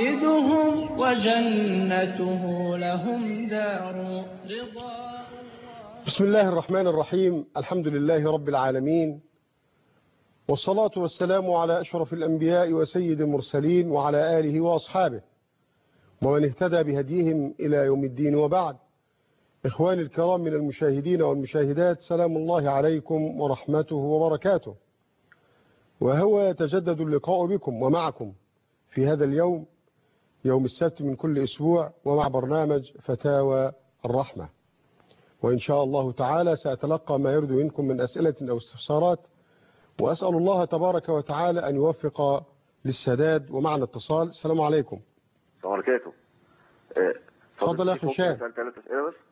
عقائدهم وجنته لهم دار رضا. بسم الله الرحمن الرحيم. الحمد لله رب العالمين، والصلاة والسلام على أشرف الأنبياء وسيد المرسلين وعلى آله وأصحابه ومن اهتدى بهديهم إلى يوم الدين، وبعد. إخواني الكرام من المشاهدين والمشاهدات، سلام الله عليكم ورحمته وبركاته. وهو يتجدد اللقاء بكم ومعكم في هذا اليوم، يوم السبت من كل أسبوع، ومع برنامج فتاوى الرحمة. وإن شاء الله تعالى سأتلقى ما يرد منكم من أسئلة أو استفسارات، وأسأل الله تبارك وتعالى أن يوفق للسداد. ومعنا اتصال. السلام عليكم. السلام عليكم. تفضل يا أخي هشام. ثلاث أسئلة بس.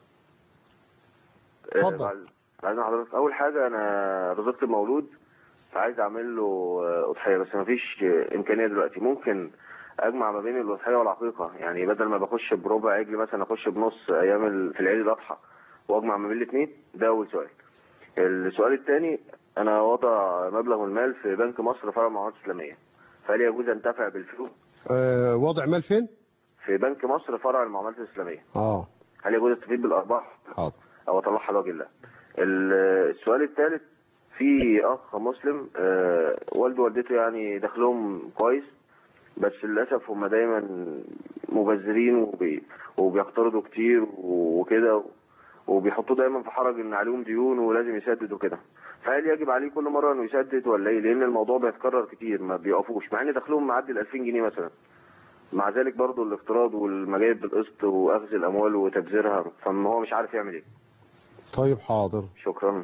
تفضل. بعدين حضرتك، أول حاجة أنا رزقت المولود فعايز أعمل له أضحية، بس مفيش إمكانية دلوقتي. ممكن أجمع ما بين الأضحية والعقيقة؟ يعني بدل ما بخش بربع عجل مثلا أخش بنص أيام في العيد الأضحى وأجمع ما بين الاثنين؟ ده أول سؤال. السؤال الثاني، أنا وضع مبلغ من المال في بنك مصر فرع المعاملات الإسلامية، فهل يجوز أن أنتفع بالفلوس؟ وضع مال فين؟ في بنك مصر فرع المعاملات الإسلامية. هل يجوز استفيد بالأرباح؟ حاضر. أو أطلعها لوجه الله. السؤال الثالث، في أخ مسلم والده ووالدته يعني دخلهم كويس، بس للأسف هم دايما مبذرين وبيقترضوا كتير وكده، وبيحطوا دايما في حرج ان عليهم ديون ولازم يسددوا كده. فهل يجب عليه كل مرة انه يسدد ولا ايه؟ لان الموضوع بيتكرر كتير، ما بيقفوش، مع ان دخلهم معدي ال 2000 جنيه مثلا. مع ذلك برضو الاقتراض والمجايب بالقسط واخذ الاموال وتبذيرها، فما هو مش عارف يعمل ايه. طيب حاضر. شكرا.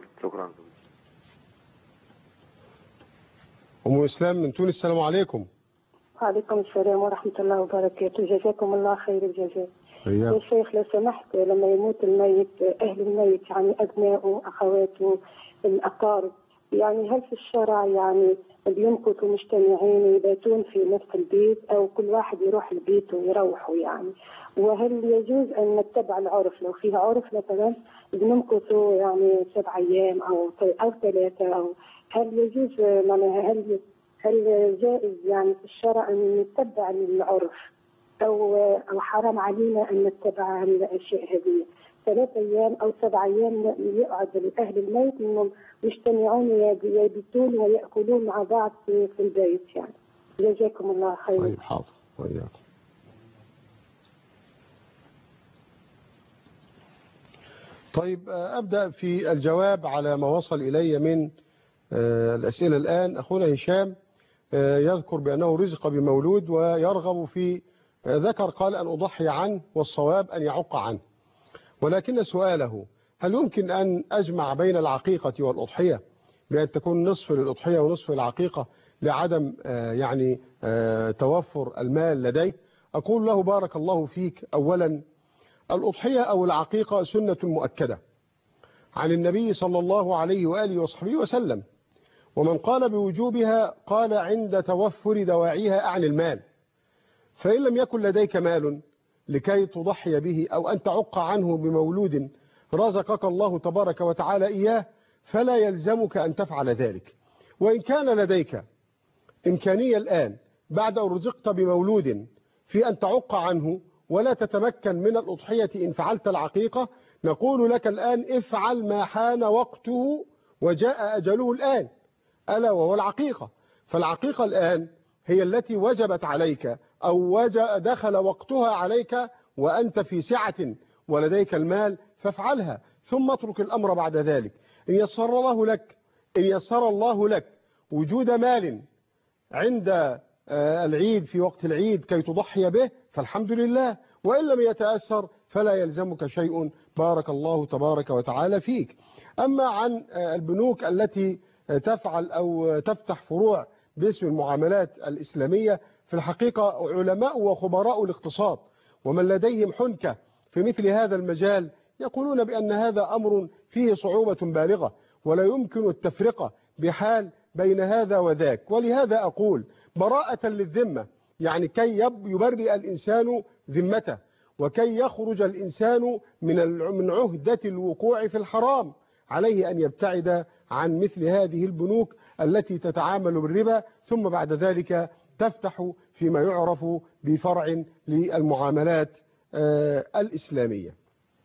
أم إسلام من تونس. السلام عليكم. وعليكم السلام ورحمة الله وبركاته. جزاكم الله خير الجزاء. يا شيخ لو سمحت، لما يموت الميت، أهل الميت يعني أبنائه أخواته الأقارب، يعني هل في الشرع يعني بيمكثوا مجتمعين يباتون في نفس البيت، أو كل واحد يروح لبيته ويروحوا يعني؟ وهل يجوز أن نتبع العرف؟ لو فيها عرف مثلا بنمكثوا يعني 7 أيام أو 3، أو هل يجوز معناها هل جائز يعني في الشرع أن نتبع العرف، أو حرام علينا أن نتبع الأشياء هذه؟ 3 أيام أو 7 أيام يقعد أهل الميت أنهم يجتمعون يبيتون ويأكلون مع بعض في البيت يعني. جزاكم الله خير. طيب حاضر. وإياكم. طيب أبدأ في الجواب على ما وصل إلي من الأسئلة الآن. أخونا هشام يذكر بأنه رزق بمولود ويرغب في ذكر، قال أن أضحي عنه، والصواب أن يعق عنه. ولكن سؤاله، هل يمكن أن أجمع بين العقيقة والأضحية بأن تكون نصف للأضحية ونصف للعقيقة لعدم يعني توفر المال لديه؟ أقول له بارك الله فيك. أولا، الأضحية أو العقيقة سنة مؤكدة عن النبي صلى الله عليه وآله وصحبه وسلم، ومن قال بوجوبها قال عند توفر دواعيها أعني المال. فإن لم يكن لديك مال لكي تضحي به، أو أن تعق عنه بمولود رزقك الله تبارك وتعالى إياه، فلا يلزمك أن تفعل ذلك. وإن كان لديك إمكانية الآن بعد أن رزقت بمولود في أن تعق عنه ولا تتمكن من الأضحية إن فعلت العقيقة، نقول لك الآن افعل ما حان وقته وجاء أجله الآن، ألا وهو العقيقة. فالعقيقة الآن هي التي وجبت عليك أو دخل وقتها عليك وأنت في سعة ولديك المال، فافعلها، ثم اترك الأمر بعد ذلك. إن يسر الله لك وجود مال عند العيد في وقت العيد كي تضحي به فالحمد لله، وإن لم يتأثر فلا يلزمك شيء. بارك الله تبارك وتعالى فيك. أما عن البنوك التي تفعل أو تفتح فروع باسم المعاملات الإسلامية، في الحقيقة علماء وخبراء الاقتصاد ومن لديهم حنكة في مثل هذا المجال يقولون بأن هذا أمر فيه صعوبة بالغة، ولا يمكن التفرقة بحال بين هذا وذاك. ولهذا أقول براءة للذمة، يعني كي يبرئ الإنسان ذمته، وكي يخرج الإنسان من عهدة الوقوع في الحرام، عليه أن يبتعد عن مثل هذه البنوك التي تتعامل بالربا، ثم بعد ذلك تفتح فيما يعرف بفرع للمعاملات الإسلامية.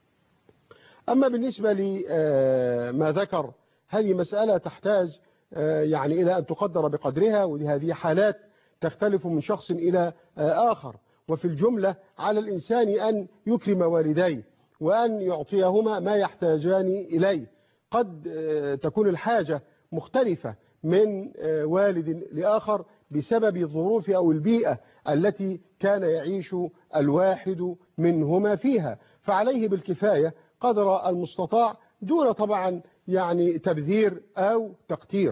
أما بالنسبة لما ذكر، هذه مسألة تحتاج يعني إلى أن تقدر بقدرها، وهذه حالات تختلف من شخص إلى آخر. وفي الجملة على الإنسان أن يكرم والديه وأن يعطيهما ما يحتاجان إليه. قد تكون الحاجة مختلفة من والد لآخر بسبب الظروف أو البيئة التي كان يعيش الواحد منهما فيها، فعليه بالكفاية قدر المستطاع دون طبعا يعني تبذير أو تقتير.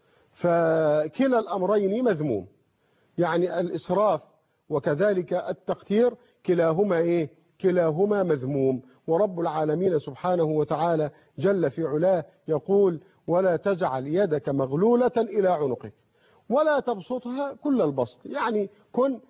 فكلا الأمرين مذموم، يعني الإسراف وكذلك التقتير كلاهما كلاهما مذموم. ورب العالمين سبحانه وتعالى جل في علاه يقول: ولا تجعل يدك مغلولة إلى عنقك ولا تبسطها كل البسط، يعني كن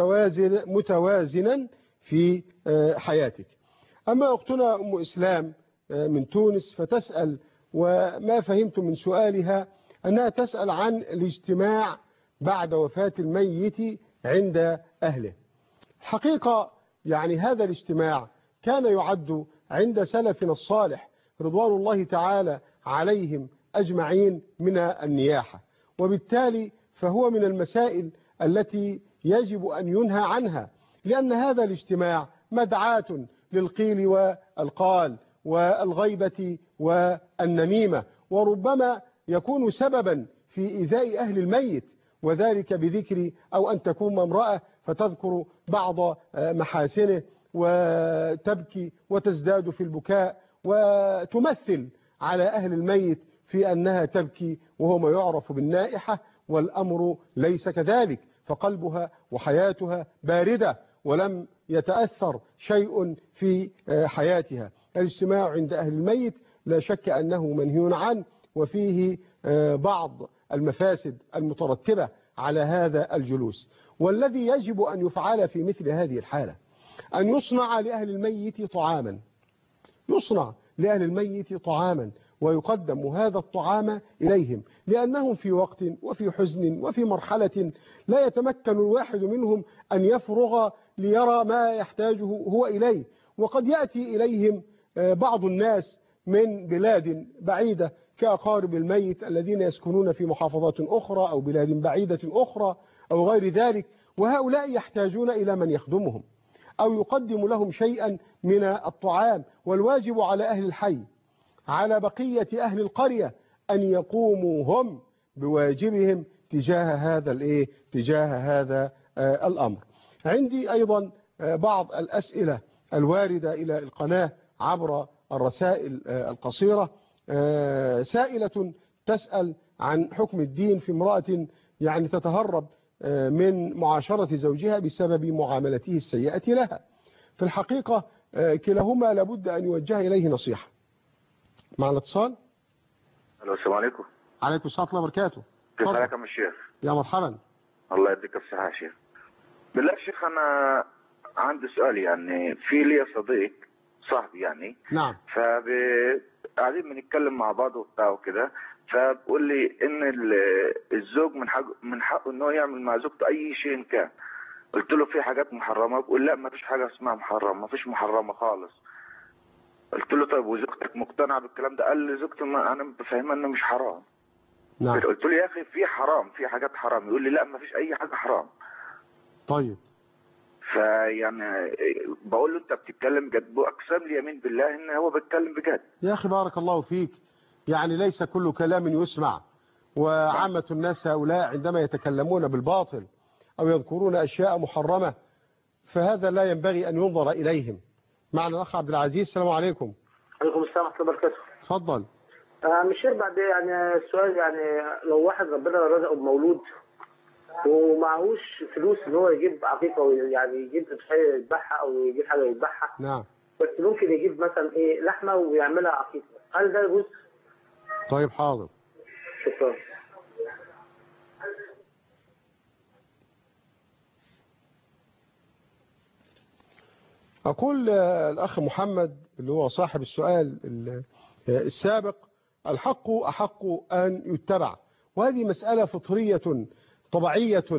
متوازنا في حياتك. أما أختنا أم إسلام من تونس فتسأل، وما فهمت من سؤالها أنها تسأل عن الاجتماع بعد وفاة الميت عند أهله. حقيقة يعني هذا الاجتماع كان يعد عند سلفنا الصالح رضوان الله تعالى عليهم أجمعين من النياحة، وبالتالي فهو من المسائل التي يجب أن ينهى عنها، لأن هذا الاجتماع مدعاة للقيل والقال والغيبة والنميمة، وربما يكون سببا في إيذاء أهل الميت، وذلك بذكر أو أن تكون امرأة فتذكر بعض محاسنه وتبكي وتزداد في البكاء وتمثل على أهل الميت في أنها تبكي وهو ما يعرف بالنائحة، والأمر ليس كذلك، فقلبها وحياتها باردة ولم يتأثر شيء في حياتها. الاجتماع عند أهل الميت لا شك أنه منهي عنه، وفيه بعض المفاسد المترتبة على هذا الجلوس. والذي يجب أن يفعل في مثل هذه الحالة أن يصنع لأهل الميت طعاما، يصنع لأهل الميت طعاما ويقدم هذا الطعام إليهم، لأنهم في وقت وفي حزن وفي مرحلة لا يتمكن الواحد منهم أن يفرغ ليرى ما يحتاجه هو إليه. وقد يأتي إليهم بعض الناس من بلاد بعيدة كأقارب الميت الذين يسكنون في محافظات أخرى أو بلاد بعيدة أخرى أو غير ذلك، وهؤلاء يحتاجون إلى من يخدمهم أو يقدم لهم شيئا من الطعام. والواجب على أهل الحي على بقية أهل القرية أن يقوموا هم بواجبهم تجاه هذا الأمر. عندي أيضا بعض الأسئلة الواردة إلى القناة عبر الرسائل القصيرة. سائلة تسأل عن حكم الدين في امرأة يعني تتهرب من معاشرة زوجها بسبب معاملته السيئة لها. في الحقيقة كلاهما لابد أن يوجه إليه نصيحة. معنا اتصال. السلام عليكم. عليكم السلام ورحمة الله وبركاته. كيف حالك يا الشيخ؟ يا مرحبا. الله يديك الصحة يا شيخ. بالله يا شيخ أنا عندي سؤال، يعني في لي صديق صاحبي يعني. نعم. قاعدين بنتكلم مع بعض وبتاع وكده، فبقول لي ان الزوج من حقه ان هو يعمل مع زوجته اي شيء كان. قلت له في حاجات محرمه، بيقول لا ما فيش حاجه اسمها محرمه، ما فيش محرمه خالص. قلت له طيب وزوجتك مقتنعه بالكلام ده؟ قال لي زوجتي انا بفهمها انه مش حرام. نعم. قلت له يا اخي في حرام، في حاجات حرام. يقول لي لا ما فيش اي حاجه حرام. طيب. فيعني بقول له انت بتتكلم جد؟ اقسم لي يمين بالله ان هو بيتكلم بجد. يا اخي بارك الله فيك، يعني ليس كل كلام يسمع، وعامة الناس هؤلاء عندما يتكلمون بالباطل او يذكرون اشياء محرمة فهذا لا ينبغي ان ينظر اليهم. معنا الاخ عبد العزيز. السلام عليكم. عليكم السلام ورحمة الله وبركاته. اتفضل. مشير بعد يعني السؤال، يعني لو واحد ربنا رزقه بمولود ومعهوش فلوس ان هو يجيب عقيقه، يعني يجيب اضحيه يذبحها او يجيب حاجه يذبحها. نعم. بس ممكن يجيب مثلا لحمه ويعملها عقيقه، هل ده يجوز؟ طيب حاضر. شكرا. أقول الأخ محمد اللي هو صاحب السؤال السابق: الحق أحق أن يتبع، وهذه مسألة فطرية طبيعية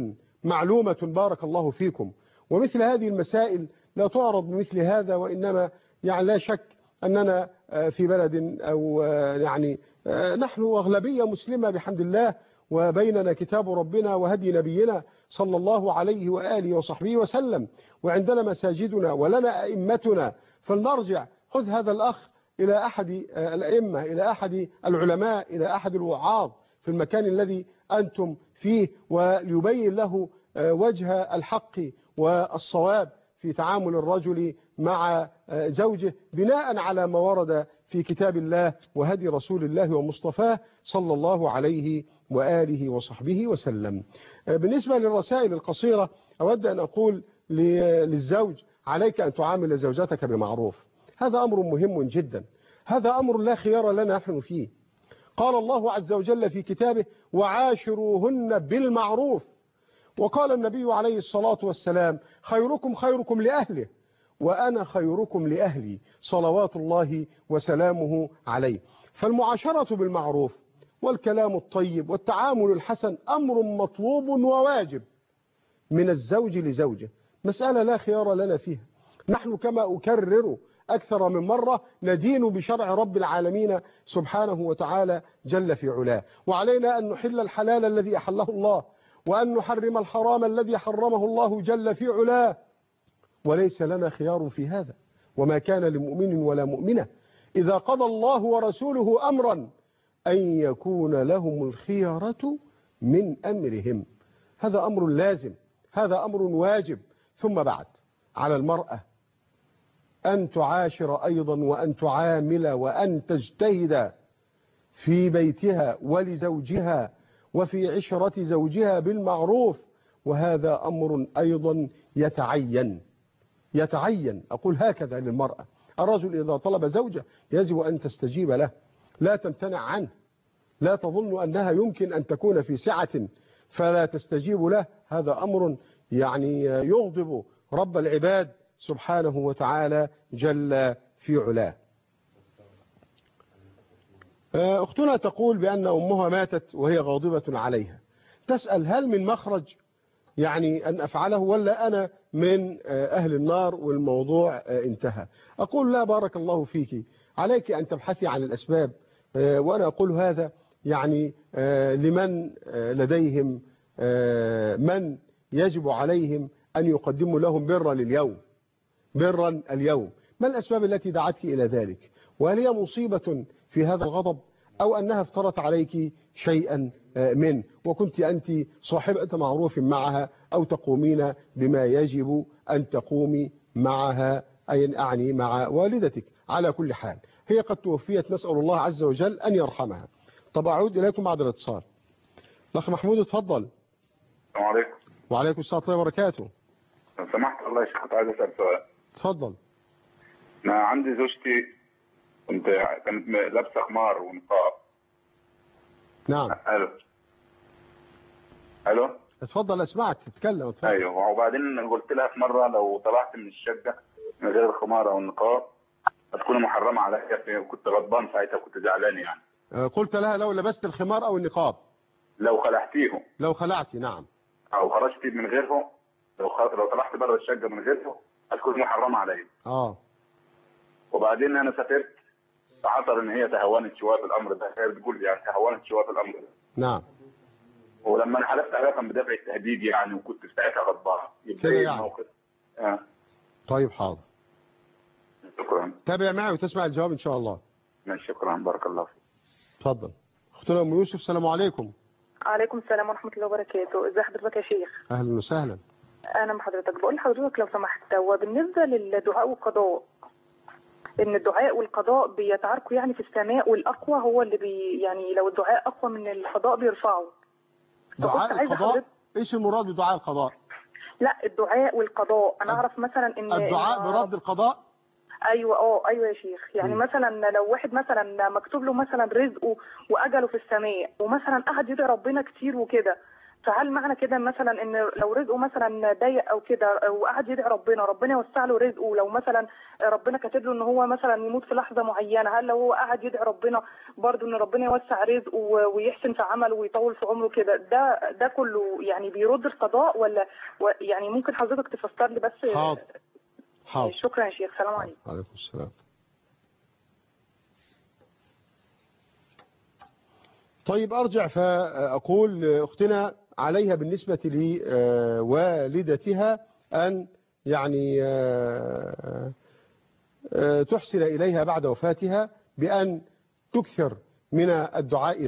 معلومة بارك الله فيكم. ومثل هذه المسائل لا تعرض بمثل هذا، وإنما يعني لا شك أننا في بلد أو يعني نحن أغلبية مسلمة بحمد الله، وبيننا كتاب ربنا وهدي نبينا صلى الله عليه وآله وصحبه وسلم، وعندنا مساجدنا ولنا أئمتنا. فلنرجع، خذ هذا الأخ إلى أحد الأئمة، إلى أحد العلماء، إلى أحد الوعاظ في المكان الذي أنتم فيه، وليبين له وجه الحق والصواب في تعامل الرجل مع زوجه بناء على ما ورد في كتاب الله وهدي رسول الله ومصطفاه صلى الله عليه وآله وصحبه وسلم. بالنسبة للرسائل القصيرة، أود أن أقول للزوج: عليك أن تعامل زوجتك بمعروف. هذا أمر مهم جدا، هذا أمر لا خيار لنا نحن فيه. قال الله عز وجل في كتابه: وعاشروهن بالمعروف. وقال النبي عليه الصلاة والسلام: خيركم خيركم لأهله وأنا خيركم لأهلي، صلوات الله وسلامه عليه. فالمعاشرة بالمعروف والكلام الطيب والتعامل الحسن أمر مطلوب وواجب من الزوج لزوجه، مسألة لا خيار لنا فيها. نحن كما أكرر أكثر من مرة ندين بشرع رب العالمين سبحانه وتعالى جل في علاه، وعلينا أن نحل الحلال الذي أحله الله، وأن نحرم الحرام الذي حرمه الله جل في علاه، وليس لنا خيار في هذا. وما كان لمؤمن ولا مؤمنة إذا قضى الله ورسوله أمرا أن يكون لهم الخيارة من أمرهم. هذا أمر لازم، هذا أمر واجب. ثم بعد، على المرأة أن تعاشر أيضا وأن تعامل وأن تجتهد في بيتها ولزوجها وفي عشرة زوجها بالمعروف، وهذا أمر أيضا يتعين. أقول هكذا للمرأة: الرجل إذا طلب زوجة يجب أن تستجيب له، لا تمتنع عنه، لا تظن أنها يمكن أن تكون في سعة فلا تستجيب له. هذا أمر يعني يغضب رب العباد سبحانه وتعالى جل في علاه. أختنا تقول بأن أمها ماتت وهي غاضبة عليها، تسأل: هل من مخرج يعني أن أفعله ولا أنا من أهل النار والموضوع انتهى؟ أقول: لا، بارك الله فيك، عليك أن تبحثي عن الأسباب. وأنا أقول هذا يعني لمن لديهم من يجب عليهم أن يقدموا لهم برا اليوم. ما الأسباب التي دعتك إلى ذلك؟ وهل هي مصيبة في هذا الغضب أو أنها افترت عليك شيئا منه وكنت أنت صاحبة معروف معها أو تقومين بما يجب أن تقومي معها، أي أعني مع والدتك؟ على كل حال هي قد توفيت، نسأل الله عز وجل أن يرحمها. طب أعود إليكم بعد الاتصال. الأخ محمود اتفضل. السلام عليكم. وعليكم السلام ورحمة الله وبركاته. لو سمحت الله يا شيخ، كنت عايز أسأل سؤال. اتفضل. أنا عندي زوجتي كانت لابسة خمار ونقاب. نعم. ألو. اتفضل أسمعك، تتكلم. اتفضل. أيوه. وبعدين قلت لها في مرة: لو طلعت من الشقة من غير الخمار أو النقاب هتكون محرمة عليا. وكنت غضبان ساعتها، كنت زعلان يعني. قلت لها: لو لبست الخمار أو النقاب، لو خلعتيهم، لو خلعتي، نعم، أو خرجتي من غيرهم، لو طلعت بره الشقة من غيرهم هتكون محرمة عليا. وبعدين أنا سافرت، فحصل إن هي تهاونت شوية في الأمر ده. هي بتقول يعني تهاونت شوية في الأمر ده. نعم. ولما انا حلفت عليها كان بدافع التهديد يعني، وكنت ساعتها غضبان. كده يعني. الموقف. طيب حاضر. شكرا. تابع معي وتسمع الجواب ان شاء الله. ماشي، شكرا، بارك الله فيك. اتفضل. اختنا ام يوسف، السلام عليكم. عليكم السلام ورحمة الله وبركاته. ازي حضرتك يا شيخ؟ اهلا وسهلا. انا مع حضرتك. بقول لحضرتك لو سمحت، وبالنسبة للدعاء والقضاء، ان الدعاء والقضاء بيتعاركوا يعني في السماء، والاقوى هو اللي يعني لو الدعاء اقوى من القضاء بيرفعه. دعاء القضاء، ايش المراد بدعاء القضاء؟ لا، الدعاء والقضاء انا اعرف مثلا ان الدعاء برد القضاء. ايوه يا شيخ. يعني مثلا لو واحد مثلا مكتوب له مثلا رزقه واجله في السماء، ومثلا قعد يدعي ربنا كتير وكده، فهل معنى كده مثلا ان لو رزقه مثلا ضيق او كده وقعد يدعي ربنا يوسع له رزقه، لو مثلا ربنا كاتب له ان هو مثلا يموت في لحظه معينه، هل لو هو قعد يدعي ربنا برضه ان ربنا يوسع رزقه ويحسن في عمله ويطول في عمره كده، ده كله يعني بيرد القضاء ولا يعني ممكن حضرتك تفسر لي بس؟ حاضر. شكرا يا شيخ، السلام عليكم. وعليكم السلام. طيب أرجع فأقول أختنا عليها بالنسبة لوالدتها أن يعني تحسن إليها بعد وفاتها بأن تكثر من الدعاء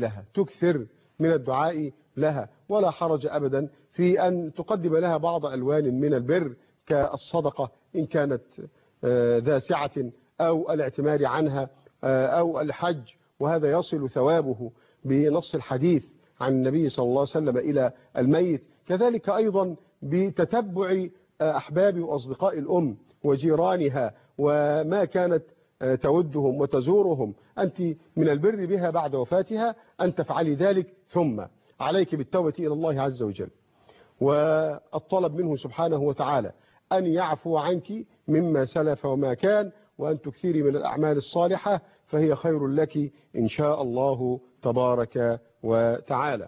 لها، ولا حرج أبدا في أن تقدم لها بعض ألوان من البر كالصدقة إن كانت ذا سعة، أو الاعتمار عنها، أو الحج، وهذا يصل ثوابه بنص الحديث عن النبي صلى الله عليه وسلم إلى الميت. كذلك أيضا بتتبع أحباب وأصدقاء الأم وجيرانها وما كانت تودهم وتزورهم. أنت من البر بها بعد وفاتها أن تفعلي ذلك، ثم عليك بالتوبة إلى الله عز وجل والطلب منه سبحانه وتعالى أن يعفو عنك مما سلف وما كان، وأن تكثري من الأعمال الصالحة فهي خير لك إن شاء الله تبارك وتعالى.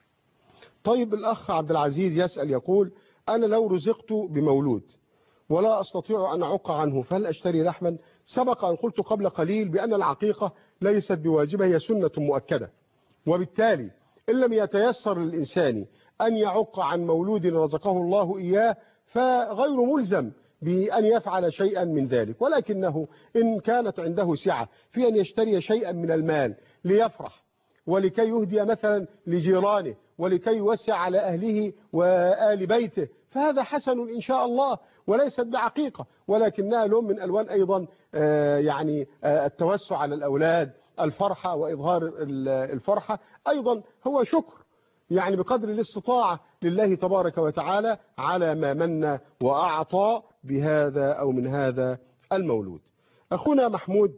طيب الأخ عبد العزيز يسأل يقول: أنا لو رزقت بمولود ولا أستطيع أن أعق عنه فهل أشتري لحما؟ سبق أن قلت قبل قليل بأن العقيقة ليست بواجبة، هي سنة مؤكدة، وبالتالي إن لم يتيسر للإنسان أن يعق عن مولود رزقه الله إياه فغير ملزم بأن يفعل شيئا من ذلك، ولكنه إن كانت عنده سعة في أن يشتري شيئا من المال ليفرح ولكي يهدي مثلا لجيرانه ولكي يوسع على أهله وآل بيته فهذا حسن إن شاء الله، وليست بعقيقة، ولكنها لون من ألوان أيضا يعني التوسع على الأولاد، الفرحة وإظهار الفرحة، أيضا هو شكر يعني بقدر الاستطاعة لله تبارك وتعالى على ما من وأعطى بهذا أو من هذا المولود. أخونا محمود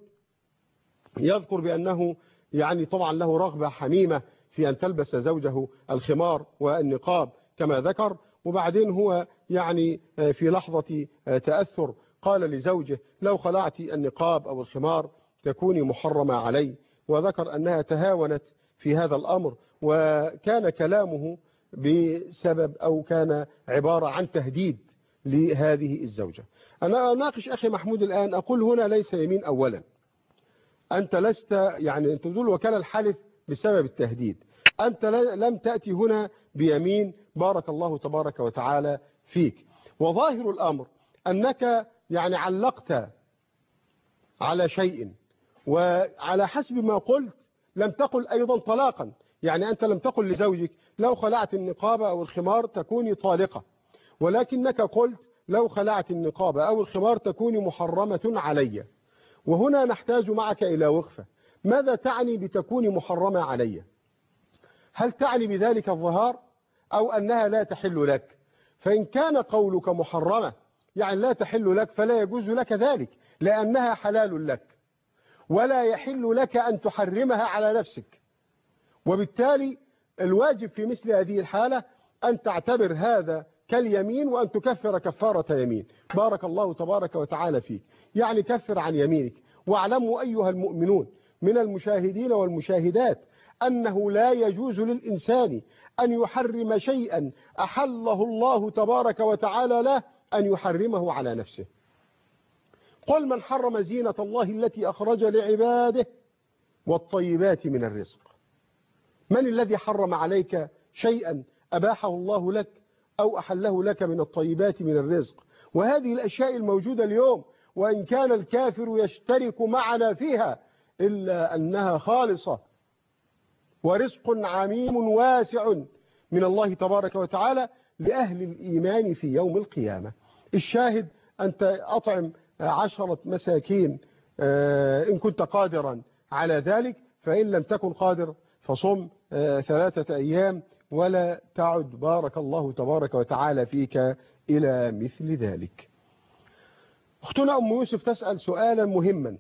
يذكر بأنه يعني طبعا له رغبة حميمة في أن تلبس زوجه الخمار والنقاب كما ذكر، وبعدين هو يعني في لحظة تأثر قال لزوجه: لو خلعت النقاب أو الخمار تكوني محرمة علي، وذكر أنها تهاونت في هذا الأمر، وكان كلامه بسبب أو كان عبارة عن تهديد لهذه الزوجة. أنا أناقش أخي محمود الآن، أقول هنا ليس يمين أولا، أنت لست يعني أنت تقول وكال الحلف بسبب التهديد، أنت لم تأتي هنا بيمين بارك الله تبارك وتعالى فيك، وظاهر الأمر أنك يعني علقت على شيء، وعلى حسب ما قلت لم تقل أيضا طلاقا، يعني أنت لم تقل لزوجك لو خلعت النقاب أو الخمار تكوني طالقة، ولكنك قلت لو خلعت النقاب أو الخمار تكوني محرمة علي. وهنا نحتاج معك إلى وقفة، ماذا تعني بتكوني محرمة علي؟ هل تعني بذلك الظهار أو أنها لا تحل لك؟ فإن كان قولك محرمة يعني لا تحل لك فلا يجوز لك ذلك، لأنها حلال لك ولا يحل لك أن تحرمها على نفسك، وبالتالي الواجب في مثل هذه الحالة أن تعتبر هذا كاليمين وأن تكفر كفارة يمين. بارك الله تبارك وتعالى فيك، يعني كفر عن يمينك. واعلموا أيها المؤمنون من المشاهدين والمشاهدات أنه لا يجوز للإنسان أن يحرم شيئا أحله الله تبارك وتعالى له أن يحرمه على نفسه. قل من حرم زينة الله التي أخرج لعباده والطيبات من الرزق. من الذي حرم عليك شيئا أباحه الله لك أو أحله لك من الطيبات من الرزق؟ وهذه الأشياء الموجودة اليوم وإن كان الكافر يشترك معنا فيها إلا أنها خالصة ورزق عميم واسع من الله تبارك وتعالى لأهل الإيمان في يوم القيامة. الشاهد أنت أطعم 10 مساكين إن كنت قادرا على ذلك، فإن لم تكن قادر فصم 3 أيام ولا تعد بارك الله تبارك وتعالى فيك إلى مثل ذلك. أختنا أم يوسف تسأل سؤالا مهما،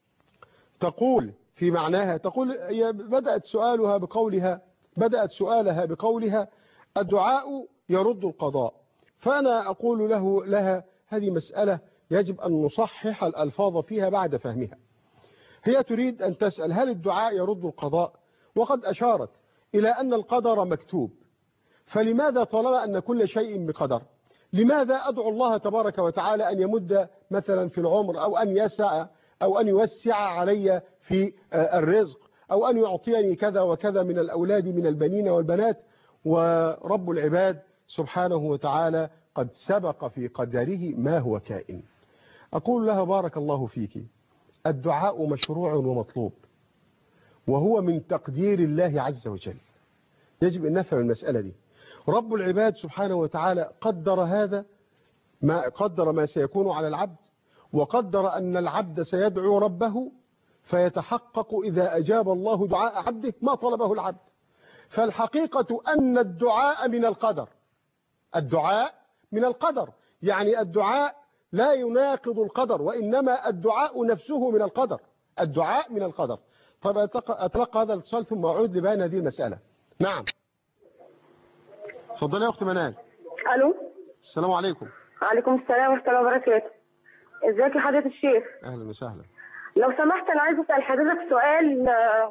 تقول في معناها، تقول بدأت سؤالها بقولها الدعاء يرد القضاء. فأنا أقول لها هذه مسألة يجب أن نصحح الألفاظ فيها بعد فهمها. هي تريد أن تسأل هل الدعاء يرد القضاء، وقد أشارت إلى أن القدر مكتوب، فلماذا طالما أن كل شيء بقدر لماذا أدعو الله تبارك وتعالى أن يمد مثلا في العمر، أو أن يوسع علي في الرزق، أو أن يعطيني كذا وكذا من الأولاد من البنين والبنات، ورب العباد سبحانه وتعالى قد سبق في قدره ما هو كائن. أقول لها بارك الله فيك، الدعاء مشروع ومطلوب، وهو من تقدير الله عز وجل. يجب أن نفهم المسألة دي. رب العباد سبحانه وتعالى قدر هذا، قدر ما سيكون على العبد، وقدر أن العبد سيدعو ربه فيتحقق إذا أجاب الله دعاء عبده ما طلبه العبد. فالحقيقة أن الدعاء من القدر. الدعاء من القدر، يعني الدعاء لا يناقض القدر، وإنما الدعاء نفسه من القدر. الدعاء من القدر. طب أتلقى هذا الاتصال ثم أعود لبيان هذه المسألة. نعم، اتفضلي يا أخت منال. ألو، السلام عليكم. وعليكم السلام ورحمة الله وبركاته. ازيك يا حضرة الشيخ؟ أهلا وسهلا. لو سمحت أنا عايزة أسأل حضرتك سؤال.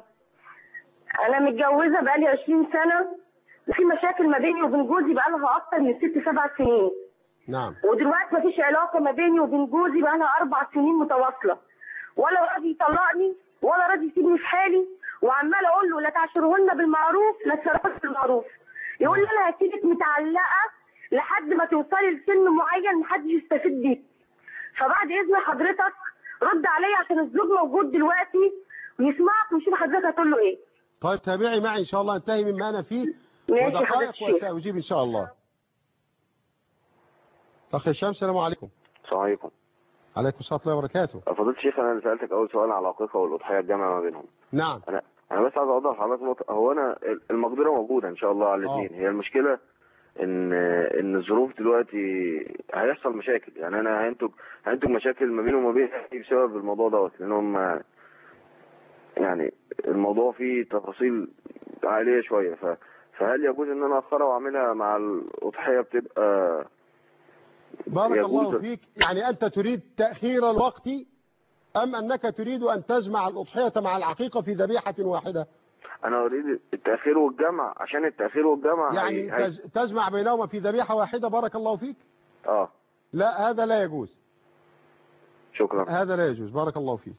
أنا متجوزة بقالي 20 سنة، وفي مشاكل ما بيني وبين جوزي بقالها أكتر من 6-7 سنين. نعم. ودلوقتي مفيش علاقة ما بيني وبين جوزي بقالها 4 سنين متواصلة، ولا راضي يطلقني ولا راضي يسيبني في حالي، وعمالة أقول له لا تعاشرهن بالمعروف لا تسرقوش بالمعروف. يقول لي أنا هسيبك متعلقة لحد ما توصلي لسن معين محدش يستفيد بيك. فبعد إذن حضرتك رد عليا عشان الزوج موجود دلوقتي ويسمعك ويشوف حضرتك هتقول له إيه. طيب تابعي معي إن شاء الله، انتهي مما أنا فيه ودقائق وسأجيب إن شاء الله. أخي هشام السلام عليكم. السلام عليكم. عليكم السلام ورحمة الله وبركاته. فضيلة الشيخ، أنا اللي سألتك أول سؤال على العقيقة والأضحية الجامعة ما بينهم. نعم. أنا بس عايز أوضح لحضرتك نقطة. هو أنا المقدرة موجودة إن شاء الله على الاثنين. هي المشكلة إن الظروف دلوقتي هيحصل مشاكل، يعني أنا هينتج مشاكل ما بينهم وما بيني بسبب الموضوع دوت، لأنهم يعني الموضوع فيه تفاصيل عالية شوية. فهل يجوز إن أنا أخرها وأعملها مع الأضحية بتبقى بارك الله فيك. يعني أنت تريد تأخير الوقت أم أنك تريد أن تجمع الأضحية مع العقيقة في ذبيحة واحدة؟ أنا أريد التأخير والجمع، عشان التأخير والجمع يعني تجمع بينهما في ذبيحة واحدة. بارك الله فيك. لا، هذا لا يجوز. شكرا. هذا لا يجوز. بارك الله فيك.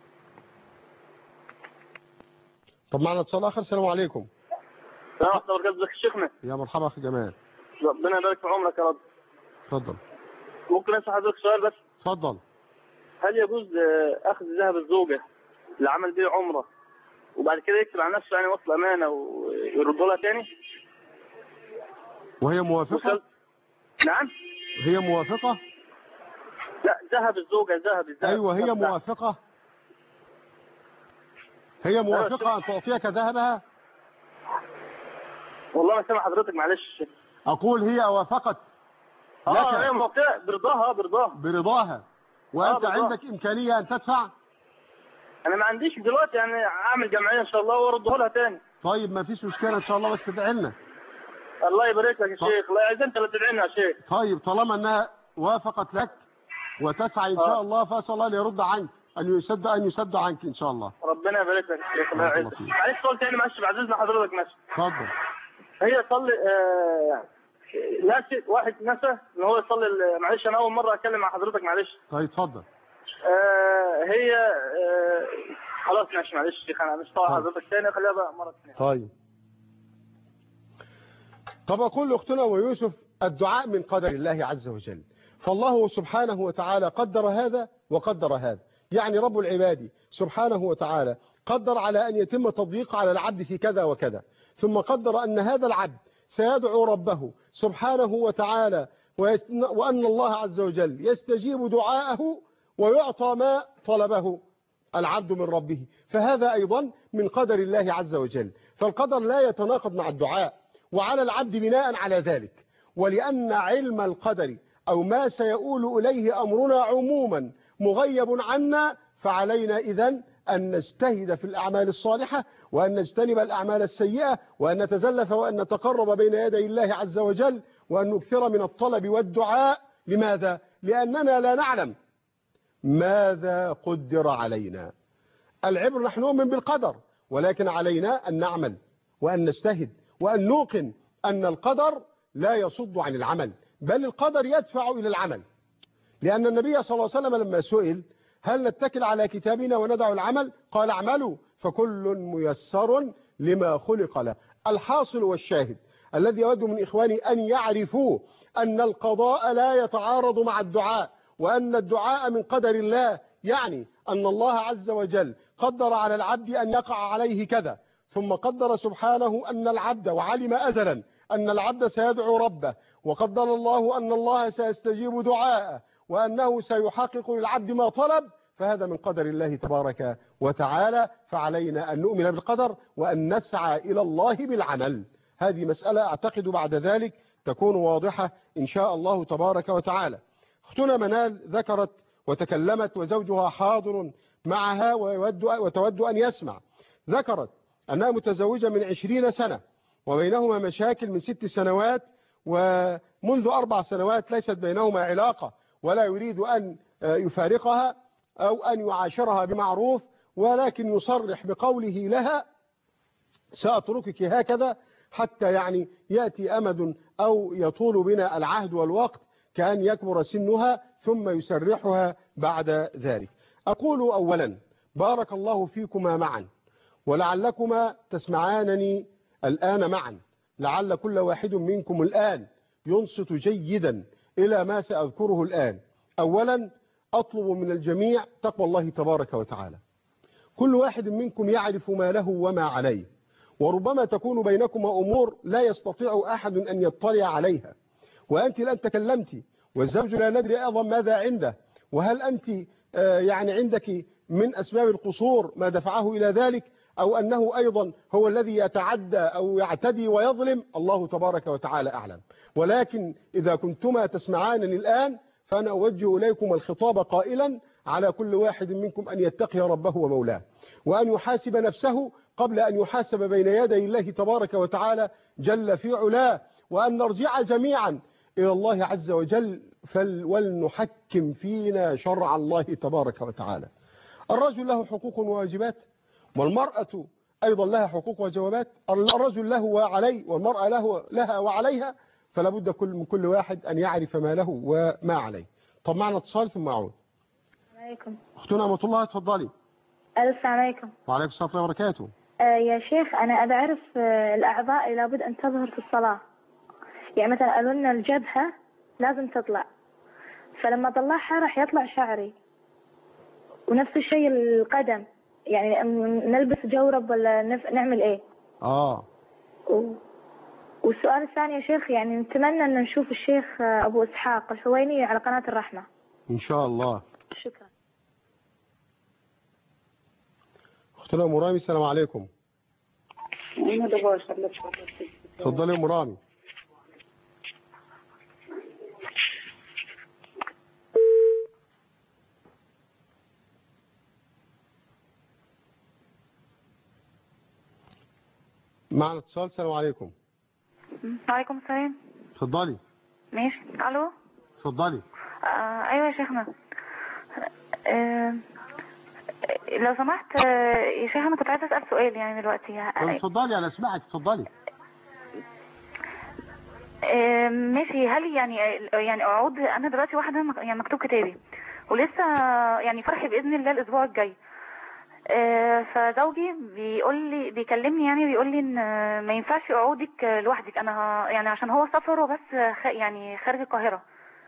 طب معنا اتصال آخر. السلام عليكم. السلام عليكم ورحمة الله وبركاته. شيخنا يا مرحبا أخي جمال. ربنا يبارك في عمرك يا رب. اتفضل. ممكن أسأل حضرتك سؤال بس؟ اتفضل. هل يجوز أخذ ذهب الزوجة اللي عمل بيه عمرة وبعد كده يكتب على نفسه يعني وصل أمانة ويرده لها تاني؟ وهي موافقة؟ نعم؟ هي موافقة؟ لا، ذهب الزوجة، ذهب. أيوة، هي موافقة. هي موافقة أن تعطيك ذهبها؟ والله ما سامع حضرتك، معلش. أقول هي وافقت لك. هي موافقة برضاها. وأنت عندك إمكانية أن تدفع؟ أنا ما عنديش دلوقتي، يعني أعمل جمعية إن شاء الله وأرده لها تاني. طيب ما فيش مشكلة إن شاء الله، بس تدعي لنا. الله يبارك لك يا شيخ. الله يعز، أنت اللي تدعي لنا يا شيخ. طيب طالما أنها وافقت لك وتسعى إن شاء الله، فأسأل الله ليرد عنك، أن يسد عنك إن شاء الله. ربنا يبارك لك يا شيخ. الله يعزك. معلش سؤال تاني معلش بعد إذن حضرتك. ماشي. اتفضل. هي تصلي ناسي، واحد نسى ان هو يصلي. معلش انا اول مره اتكلم مع حضرتك، معلش. طيب اتفضل. هي خلاص ماشي، معلش شيخ انا مش طالع حضرتك تاني، خليها بقى مره ثانيه. طب اقول لاختنا ويوسف الدعاء من قدر الله عز وجل، فالله سبحانه وتعالى قدر هذا وقدر هذا. يعني رب العباد سبحانه وتعالى قدر على أن يتم تضييق على العبد في كذا وكذا، ثم قدر أن هذا العبد سيدعو ربه سبحانه وتعالى، وأن الله عز وجل يستجيب دعاءه ويعطى ما طلبه العبد من ربه. فهذا أيضا من قدر الله عز وجل. فالقدر لا يتناقض مع الدعاء، وعلى العبد بناء على ذلك. ولأن علم القدر أو ما سيؤول إليه أمرنا عموما مغيب عنا، فعلينا إذن أن نجتهد في الأعمال الصالحة وأن نجتنب الأعمال السيئة وأن نتزلف وأن نتقرب بين يدي الله عز وجل وأن نكثر من الطلب والدعاء. لماذا؟ لأننا لا نعلم ماذا قدر علينا. العبر نحن نؤمن بالقدر، ولكن علينا أن نعمل وأن نجتهد وأن نوقن أن القدر لا يصد عن العمل، بل القدر يدفع إلى العمل. لأن النبي صلى الله عليه وسلم لما سئل هل نتكل على كتابنا وندع العمل، قال اعملوا فكل ميسر لما خلق له. الحاصل والشاهد الذي يود من إخواني أن يعرفوا أن القضاء لا يتعارض مع الدعاء، وأن الدعاء من قدر الله، يعني أن الله عز وجل قدر على العبد أن يقع عليه كذا، ثم قدر سبحانه أن العبد وعلم أزلا أن العبد سيدعو ربه، وقدر الله أن الله سيستجيب دعاءه وأنه سيحقق للعبد ما طلب، فهذا من قدر الله تبارك وتعالى. فعلينا أن نؤمن بالقدر وأن نسعى إلى الله بالعمل. هذه مسألة أعتقد بعد ذلك تكون واضحة إن شاء الله تبارك وتعالى. أختنا منال ذكرت وتكلمت وزوجها حاضر معها وتود أن يسمع. ذكرت أنها متزوجة من 20 سنة وبينهما مشاكل من 6 سنوات، ومنذ 4 سنوات ليست بينهما علاقة، ولا يريد أن يفارقها أو أن يعاشرها بمعروف، ولكن يصرح بقوله لها سأتركك هكذا حتى يعني يأتي أمد أو يطول بنا العهد والوقت كأن يكبر سنها، ثم يسرحها بعد ذلك. أقول أولا بارك الله فيكما معا، ولعلكما تسمعانني الآن معا، لعل كل واحد منكم الآن ينصت جيدا إلى ما سأذكره الآن. أولا أطلب من الجميع تقوى الله تبارك وتعالى. كل واحد منكم يعرف ما له وما عليه، وربما تكون بينكما أمور لا يستطيع أحد أن يطلع عليها، وأنت الآن تكلمت، والزوج لا ندري أيضا ماذا عنده، وهل أنت يعني عندك من أسباب القصور ما دفعه إلى ذلك، أو أنه أيضا هو الذي يتعدى أو يعتدي ويظلم، الله تبارك وتعالى أعلم. ولكن إذا كنتما تسمعانني الآن فأنا أوجه إليكم الخطاب قائلا على كل واحد منكم أن يتقي ربه ومولاه، وأن يحاسب نفسه قبل أن يحاسب بين يدي الله تبارك وتعالى جل في علاه، وأن نرجع جميعا إلى الله عز وجل ولنحكم فينا شرع الله تبارك وتعالى. الرجل له حقوق وواجبات، والمرأة أيضا لها حقوق وجوابات. الرجل له وعليه، والمرأة لها وعليها، فلا بد من كل واحد أن يعرف ما له وما عليه. طب معنا اتصال ثم أعود. عليكم. أختنا أمة الله اتفضلي. السلام عليكم. وعليكم السلام ورحمة الله وبركاته. يا شيخ أنا أبي أعرف الأعضاء لابد أن تظهر في الصلاة. يعني مثلا قالوا لنا الجبهة لازم تطلع، فلما طلعها راح يطلع شعري، ونفس الشيء القدم، يعني نلبس جورب ولا نعمل إيه؟ والسؤال الثاني يا شيخ، يعني نتمنى أن نشوف الشيخ أبو إسحاق الحويني على قناة الرحمة إن شاء الله. شكرا. أختنا أم رامي السلام عليكم. تفضلي يا أم رامي. معنا اتصال. السلام عليكم. وعليكم السلام. اتفضلي. ماشي. الو. اتفضلي. ايوه يا شيخنا. لو سمحت يا شيخ انا كنت عايزه اسال سؤال يعني دلوقتي. اتفضلي انا اسمعك. اتفضلي. ماشي. هل يعني اعود انا دلوقتي واحده يعني مكتوب كتابي ولسه يعني فرحي باذن الله الاسبوع الجاي، فزوجي بيكلمني يعني بيقول لي ان ما ينفعش اقعدك لوحدك، انا يعني عشان هو سفر وبس يعني خارج القاهره،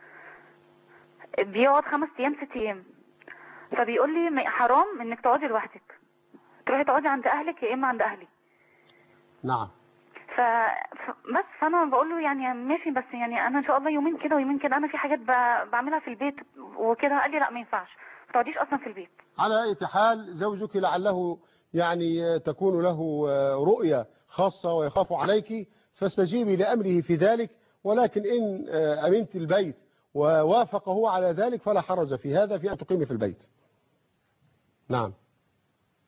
بيقعد 5 أيام 6 أيام، فبيقول لي حرام انك تقعدي لوحدك، تروحي تقعدي عند اهلك يا اما عند اهلي. نعم. بس فانا بقول له يعني ماشي، بس يعني انا ان شاء الله يومين كده ويومين كده، انا في حاجات بعملها في البيت وكده. قال لي لا ما ينفعش ما تقعديش اصلا في البيت. على اي حال زوجك لعله يعني تكون له رؤية خاصة ويخاف عليك، فاستجيبي لأمره في ذلك، ولكن إن أمنت البيت ووافق هو على ذلك فلا حرج في هذا، في أن تقيمي في البيت. نعم.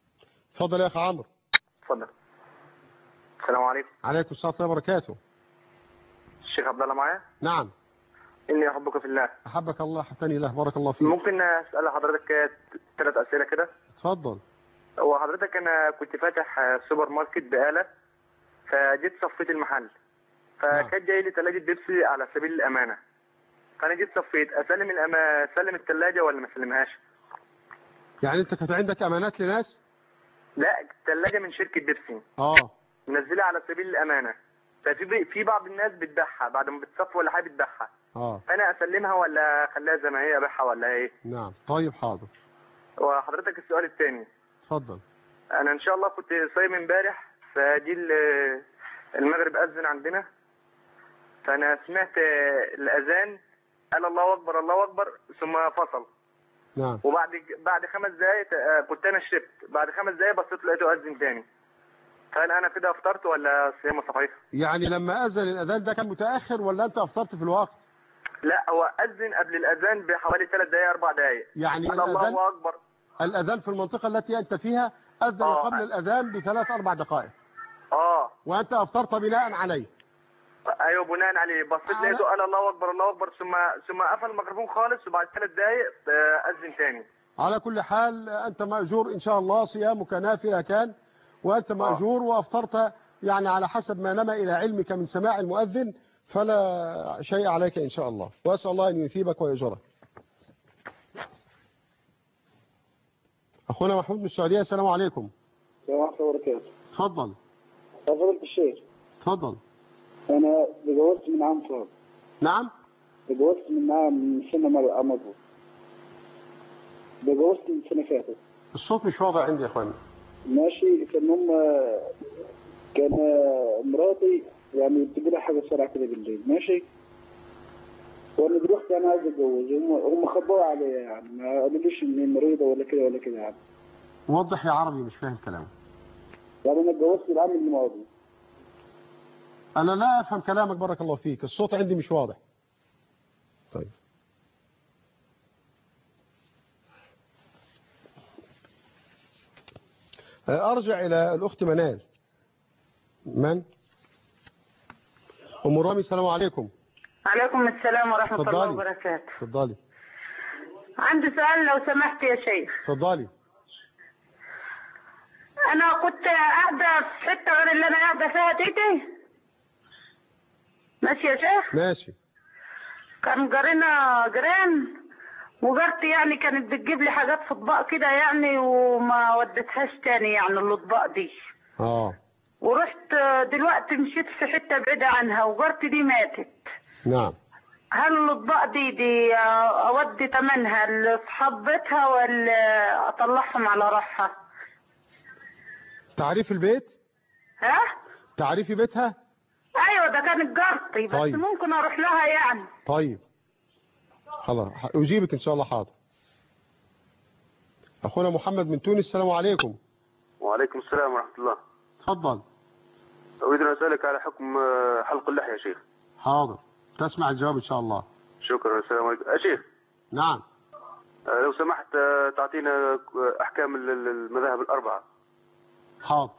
اتفضل يا اخي عمرو. اتفضل. السلام عليكم. عليكم السلام ورحمه الله وبركاته. الشيخ عبد الله معايا؟ نعم. اني احبك في الله. احبك الله احبتني الله، بارك الله فيك. ممكن اسال حضرتك 3 اسئله كده؟ اتفضل. هو حضرتك انا كنت فاتح سوبر ماركت بقاله، فجيت صفيت المحل، فكانت جاي لي ثلاجه بيبسي على سبيل الامانه، فانا جيت صفيت، اسلم الثلاجه ولا ما اسلمهاش؟ يعني انت كانت عندك امانات لناس؟ لا، الثلاجه من شركه بيبسي منزلها على سبيل الامانه، ففي بعض الناس بتبيعها بعد ما بتصفي ولا حاجه بتبيعها، فانا اسلمها ولا اخليها زي ما هي ابيعها ولا ايه؟ نعم. طيب حاضر. وحضرتك السؤال الثاني. اتفضل. انا ان شاء الله كنت صايم امبارح، فجي المغرب اذن عندنا، فانا سمعت الاذان قال الله اكبر الله اكبر ثم فصل. نعم. وبعد 5 دقائق كنت انا شربت، بعد 5 دقائق بصيت لقيته اذن تاني، فهل انا كده افطرت ولا صيام صحيح؟ يعني لما اذن الاذان ده كان متاخر ولا انت افطرت في الوقت؟ لا، هو اذن قبل الاذان بحوالي 3 دقائق 4 دقائق. يعني قال الله اكبر. الاذان في المنطقه التي انت فيها اذن قبل الاذان ب3 4 دقائق. وانت افطرت بناء عليه. ايوه بناء عليه، بصيت لقيته قال الله اكبر الله اكبر ثم قفل الميكروفون خالص، وبعد 3 دقائق اذن تاني. على كل حال انت ماجور ان شاء الله، صيامك نافله كان وانت ماجور، وافطرت يعني على حسب ما نما الى علمك من سماع المؤذن، فلا شيء عليك ان شاء الله، واسال الله ان يثيبك ويجرك. اخونا محمود من السعوديه، السلام عليكم. السلام ورحمه الله وبركاته. اتفضل. فضيلة الشيخ. اتفضل. انا تجوزت من عام فاضل. نعم. تجوزت من سنه مضبوط. تجوزت من سنه فاتت. الصوت مش واضح عندي يا اخواني. ماشي. كان مراتي يعني بتقول حاجه بسرعه كده بالليل، ماشي. وانا دلوقتي انا عايز اتجوز، هم خبوا عليا يعني، ما قالوليش اني مريضه ولا كده ولا كده يعني. وضح يا عربي، مش فاهم كلامك. يعني انا اتجوزت العام الماضي. انا لا افهم كلامك، بارك الله فيك، الصوت عندي مش واضح. طيب. ارجع الى الاخت منال. من؟ ام رامي، السلام عليكم. عليكم السلام ورحمه الله وبركاته. اتفضلي. عندي سؤال لو سمحت يا شيخ. اتفضلي. انا كنت قاعده في حته غير اللي انا قاعده فيها دي. ماشي يا شيخ؟ ماشي. كان جارنا جيران، وجارتي يعني كانت بتجيب لي حاجات في اطباق كده يعني، وما وديتهاش تاني يعني الاطباق دي. ورحت دلوقتي مشيت في حته بعيده عنها، وجارتي دي ماتت. نعم. هل الاطباق دي اودي ثمنها لاصحاب بيتها ولا اطلعهم على روحها؟ تعريف البيت؟ تعريفي بيتها؟ ايوه ده كانت جارتي، بس طيب. ممكن اروح لها يعني. طيب خلاص اجيبك ان شاء الله. حاضر. اخونا محمد من تونس، السلام عليكم. وعليكم السلام ورحمه الله. تفضل. اريد ان اسالك على حكم حلق اللحيه يا شيخ. حاضر، تسمع الجواب ان شاء الله. شكرا. السلام عليكم يا شيخ. نعم. لو سمحت تعطينا احكام المذاهب الاربعه. حاضر.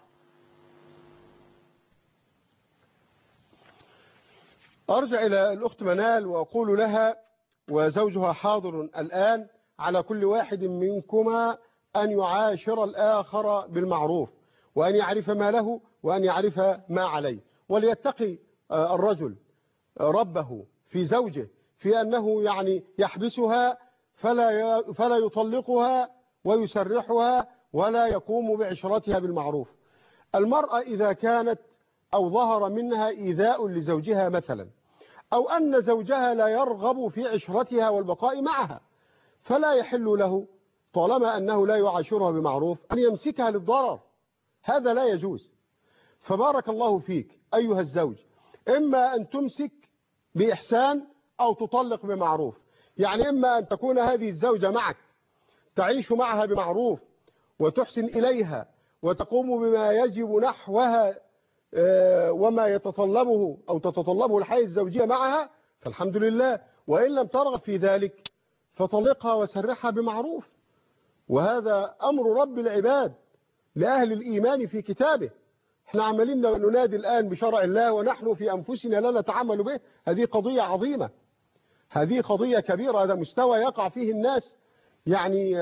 أرجع إلى الأخت منال وأقول لها وزوجها حاضر الآن: على كل واحد منكما أن يعاشر الآخر بالمعروف، وأن يعرف ما له وأن يعرف ما عليه، وليتقي الرجل ربه في زوجه في أنه يعني يحبسها فلا يطلقها ويسرحها ولا يقوم بعشرتها بالمعروف. المرأة إذا كانت أو ظهر منها إيذاء لزوجها مثلا، أو أن زوجها لا يرغب في عشرتها والبقاء معها، فلا يحل له طالما أنه لا يعاشرها بمعروف أن يمسكها للضرر، هذا لا يجوز. فبارك الله فيك أيها الزوج، إما أن تمسك بإحسان أو تطلق بمعروف، يعني إما أن تكون هذه الزوجة معك تعيش معها بمعروف وتحسن إليها وتقوم بما يجب نحوها وما يتطلبه أو تتطلبه الحياة الزوجية معها، فالحمد لله. وإن لم ترغب في ذلك فطلقها وسرحها بمعروف، وهذا أمر رب العباد لأهل الإيمان في كتابه. احنا عمالين ننادي الآن بشرع الله ونحن في أنفسنا لا نتعامل به. هذه قضية عظيمة، هذه قضية كبيرة، هذا مستوى يقع فيه الناس يعني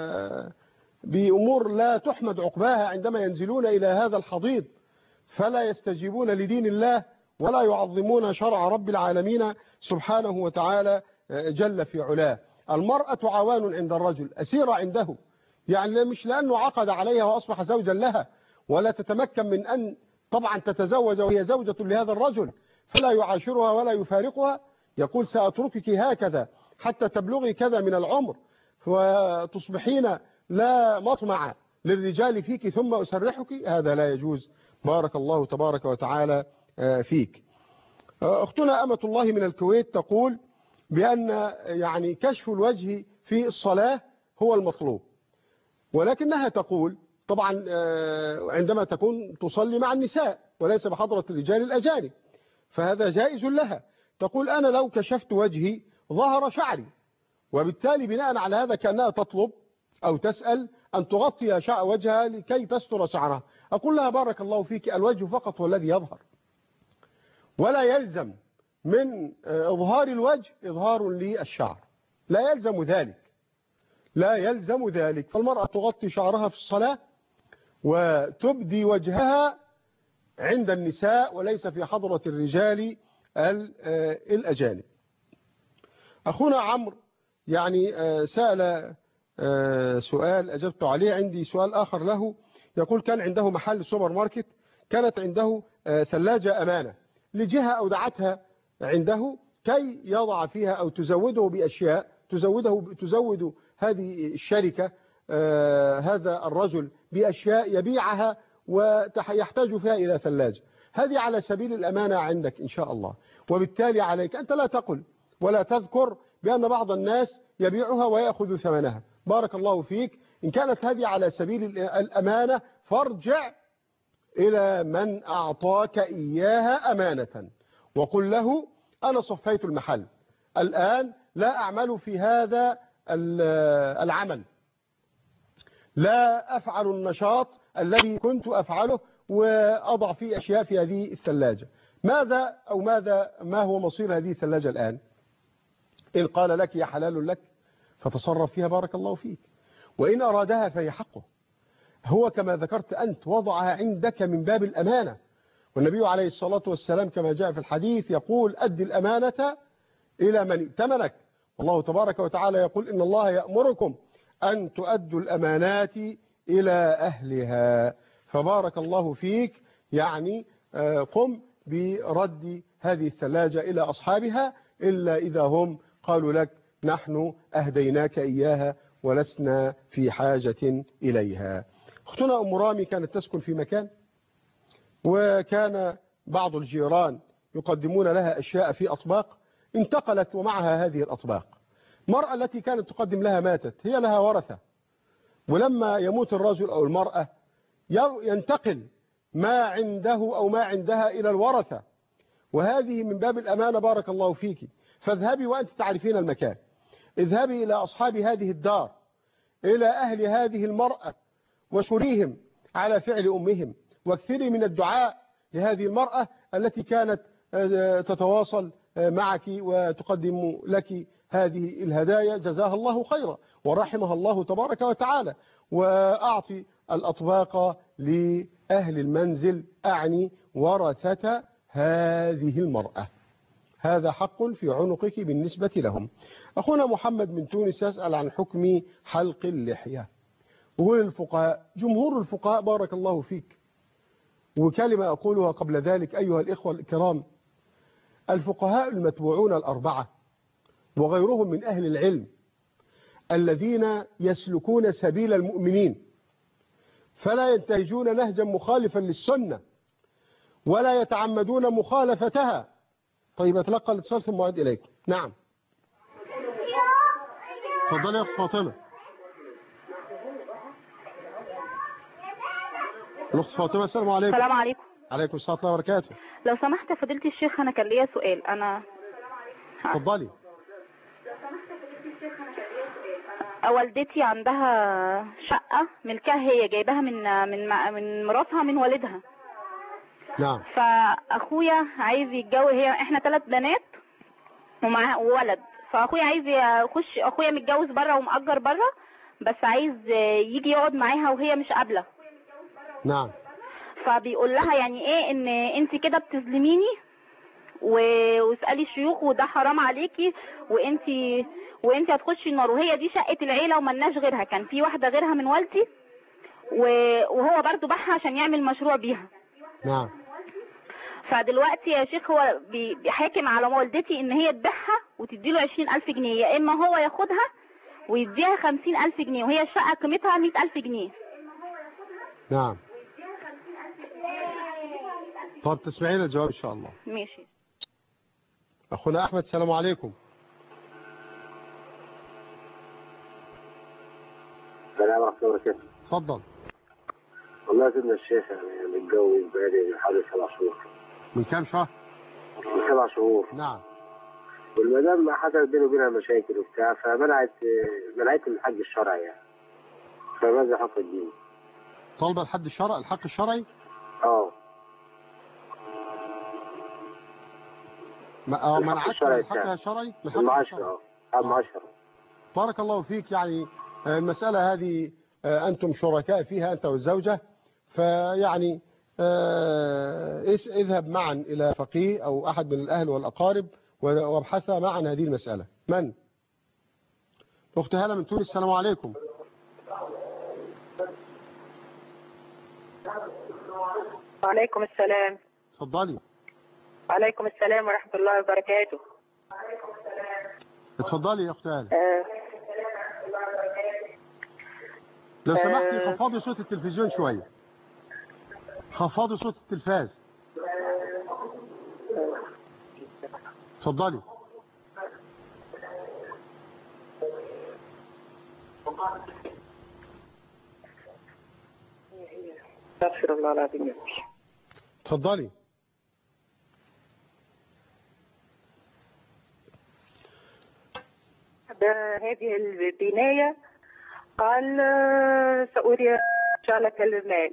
بأمور لا تحمد عقباها عندما ينزلون إلى هذا الحضيض، فلا يستجيبون لدين الله ولا يعظمون شرع رب العالمين سبحانه وتعالى جل في علاه. المرأة عوان عند الرجل، أسيرة عنده، يعني مش لأنه عقد عليها وأصبح زوجا لها، ولا تتمكن من أن طبعا تتزوج وهي زوجة لهذا الرجل، فلا يعاشرها ولا يفارقها. يقول سأتركك هكذا حتى تبلغي كذا من العمر وتصبحين لا مطمع للرجال فيك ثم أسرحك، هذا لا يجوز. بارك الله تبارك وتعالى فيك. أختنا أمة الله من الكويت تقول بأن يعني كشف الوجه في الصلاة هو المطلوب، ولكنها تقول طبعا عندما تكون تصلي مع النساء وليس بحضرة الرجال الأجانب، فهذا جائز لها. تقول أنا لو كشفت وجهي ظهر شعري، وبالتالي بناء على هذا كأنها تطلب أو تسأل أن تغطي وجهها لكي تستر شعرها. أقول لها بارك الله فيك، الوجه فقط هو الذي يظهر، ولا يلزم من إظهار الوجه إظهار للشعر، لا يلزم ذلك، لا يلزم ذلك. فالمرأة تغطي شعرها في الصلاة وتبدي وجهها عند النساء وليس في حضرة الرجال الأجانب. أخونا عمرو يعني سأل سؤال أجبت عليه. عندي سؤال آخر له، يقول كان عنده محل سوبر ماركت، كانت عنده ثلاجة أمانة لجهة أودعتها عنده كي يضع فيها أو تزوده بأشياء تزود هذه الشركة هذا الرجل بأشياء يبيعها ويحتاج فيها إلى ثلاجة. هذه على سبيل الأمانة عندك إن شاء الله، وبالتالي عليك أنت لا تقل ولا تذكر بأن بعض الناس يبيعها ويأخذ ثمنها. بارك الله فيك. إن كانت هذه على سبيل الأمانة فارجع إلى من أعطاك إياها أمانة وقل له أنا صفيت المحل، الآن لا أعمل في هذا العمل، لا أفعل النشاط الذي كنت أفعله وأضع فيه أشياء في هذه الثلاجة. ما هو مصير هذه الثلاجة الآن؟ إن قال لك يا حلال لك فتصرف فيها بارك الله فيك، وإن أرادها فهي حقه. هو كما ذكرت أنت وضعها عندك من باب الأمانة، والنبي عليه الصلاة والسلام كما جاء في الحديث يقول أدي الأمانة إلى من ائتمنك، والله تبارك وتعالى يقول إن الله يأمركم أن تؤدوا الأمانات إلى أهلها. فبارك الله فيك، يعني قم برد هذه الثلاجة إلى أصحابها إلا إذا هم قالوا لك نحن أهديناك إياها ولسنا في حاجة إليها. أختنا أم رامي كانت تسكن في مكان، وكان بعض الجيران يقدمون لها أشياء في أطباق، انتقلت ومعها هذه الأطباق. المرأة التي كانت تقدم لها ماتت، هي لها ورثة، ولما يموت الرجل أو المرأة ينتقل ما عنده أو ما عندها إلى الورثة، وهذه من باب الأمانة بارك الله فيك. فاذهبي وأنت تعرفين المكان، اذهبي إلى أصحاب هذه الدار، إلى أهل هذه المرأة، وشريهم على فعل أمهم، واكثري من الدعاء لهذه المرأة التي كانت تتواصل معك وتقدم لك هذه الهدايا. جزاها الله خيرا ورحمها الله تبارك وتعالى. وأعطي الأطباق لأهل المنزل، أعني ورثة هذه المرأة، هذا حق في عنقك بالنسبة لهم. أخونا محمد من تونس يسأل عن حكم حلق اللحية. والفقهاء جمهور الفقهاء بارك الله فيك، وكلمة أقولها قبل ذلك أيها الإخوة الكرام، الفقهاء المتبوعون الأربعة وغيرهم من أهل العلم الذين يسلكون سبيل المؤمنين، فلا ينتهجون نهجا مخالفا للسنة ولا يتعمدون مخالفتها. طيب أتلقى الاتصال ثم أعود إليكم. نعم تفضلي يا أخت فاطمة. الأخت فاطمة السلام عليكم. السلام عليكم. عليكم السلام ورحمة الله وبركاته. لو سمحت يا فضيلة الشيخ أنا كان ليا سؤال. اتفضلي. والدتي عندها شقة ملكها، هي جايباها من مراتها من والدها. نعم. فاخويا عايز يتجوز، احنا 3 بنات ومعاه ولد، فاخويا عايز يخش، اخويا متجوز بره ومأجر بره، بس عايز يجي يقعد معاها وهي مش قابله. نعم. فبيقول لها يعني ايه ان انت كده بتظلميني واسالي الشيوخ وده حرام عليكي وانت هتخشي النار، وهي دي شقه العيله وملناش غيرها، كان في واحده غيرها من والدتي وهو برضو باعها عشان يعمل مشروع بيها. نعم. فدلوقتي يا شيخ هو بيحاكم على والدتي ان هي تبيعها وتديله 20,000 جنيه، يا اما هو ياخدها ويديها 50,000 جنيه، وهي الشقه قيمتها 100,000 جنيه. نعم. طب تسمعين الجواب ان شاء الله. ماشي. اخونا احمد، السلام عليكم. السلام ورحمة الله وبركاته. اتفضل. والله يا سيدنا الشيخ يعني متجوز بقالي حوالي 7 شهور. من كام شهر؟ من 7 شهور. نعم. والمدام حصلت بيني وبينها مشاكل وبتاع، فمنعت الحج الشرعي يعني. فماذا حق الدين؟ طالبة الحق الشرعي؟ اه. منعت الحق الشرعي؟ المعاشرة. المعاشرة. بارك الله فيك. يعني المسألة هذه أنتم شركاء فيها أنت والزوجة، فيعني اذهب معا إلى فقيه أو أحد من الأهل والأقارب وابحثا معا هذه المسألة. من؟ أخت هالة من تونس، السلام عليكم. وعليكم السلام. اتفضلي. وعليكم السلام ورحمة الله وبركاته. اتفضلي يا أخت هالة. لو سمحتي خفضي صوت التلفزيون شوية. خفضي صوت التلفاز. اتفضلي. استغفر الله العظيم. اتفضلي. هذه البناية قال سأرجع لك المال.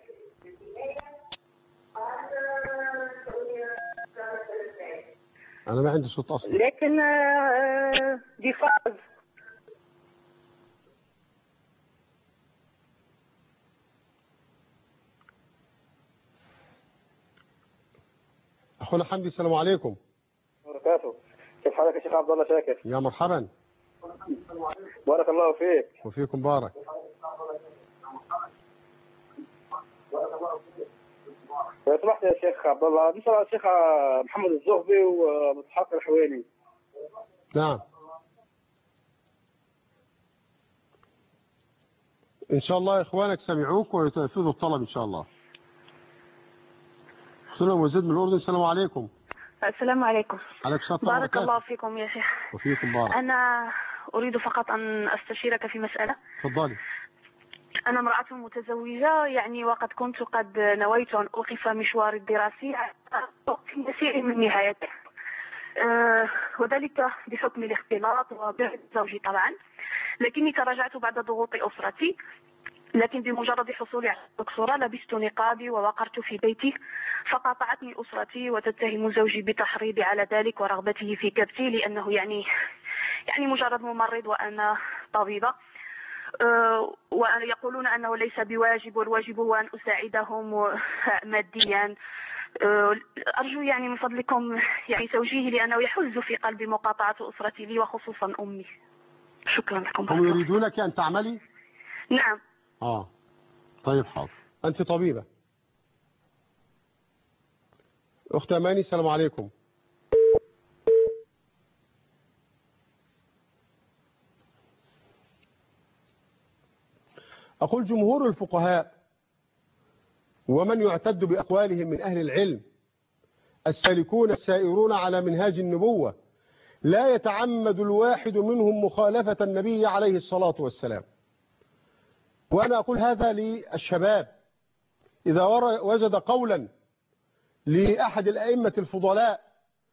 أنا ما عندي صوت أصلا. لكن دي فرض. أخونا حمدي، السلام عليكم. وبركاته. كيف حالك يا شيخ عبد الله شاكر؟ يا مرحبا. بارك الله فيك. وفيكم بارك. لو سمحت يا شيخ عبد الله، نسأل على الشيخ محمد الزغبي ومسحاق الحويني. نعم. إن شاء الله إخوانك سمعوك ويتنفذوا الطلب إن شاء الله. أختنا وزيد من الأردن، السلام عليكم. السلام عليكم. عليكم السلام. بارك الله فيكم يا شيخ. وفيكم بارك. أنا أريد فقط أن أستشيرك في مسألة. تفضلي. أنا امرأة متزوجة يعني، وقد كنت قد نويت أن أوقف مشواري الدراسي في مسير من نهايته، وذلك بحكم الاختلاط وبعد زوجي طبعا، لكني تراجعت بعد ضغوط أسرتي. لكن بمجرد حصولي على الدكتوراه لبست نقابي ووقرت في بيتي، فقاطعتني أسرتي وتتهم زوجي بتحريضي على ذلك ورغبته في كبتي، لأنه يعني مجرد ممرض وأنا طبيبة، ويقولون أنه ليس بواجب، والواجب هو أن أساعدهم ماديا. أرجو يعني من فضلكم يعني توجيهي، لأنه يحز في قلبي مقاطعة أسرتي لي وخصوصا أمي. شكرا لكم. هم يريدونك أن تعملي؟ نعم. طيب حاضر. أنت طبيبة. أخت أماني، السلام عليكم. أقول جمهور الفقهاء ومن يعتد بأقوالهم من أهل العلم السالكون السائرون على منهاج النبوة لا يتعمد الواحد منهم مخالفة النبي عليه الصلاة والسلام. وأنا أقول هذا للشباب، إذا وجد قولا لأحد الأئمة الفضلاء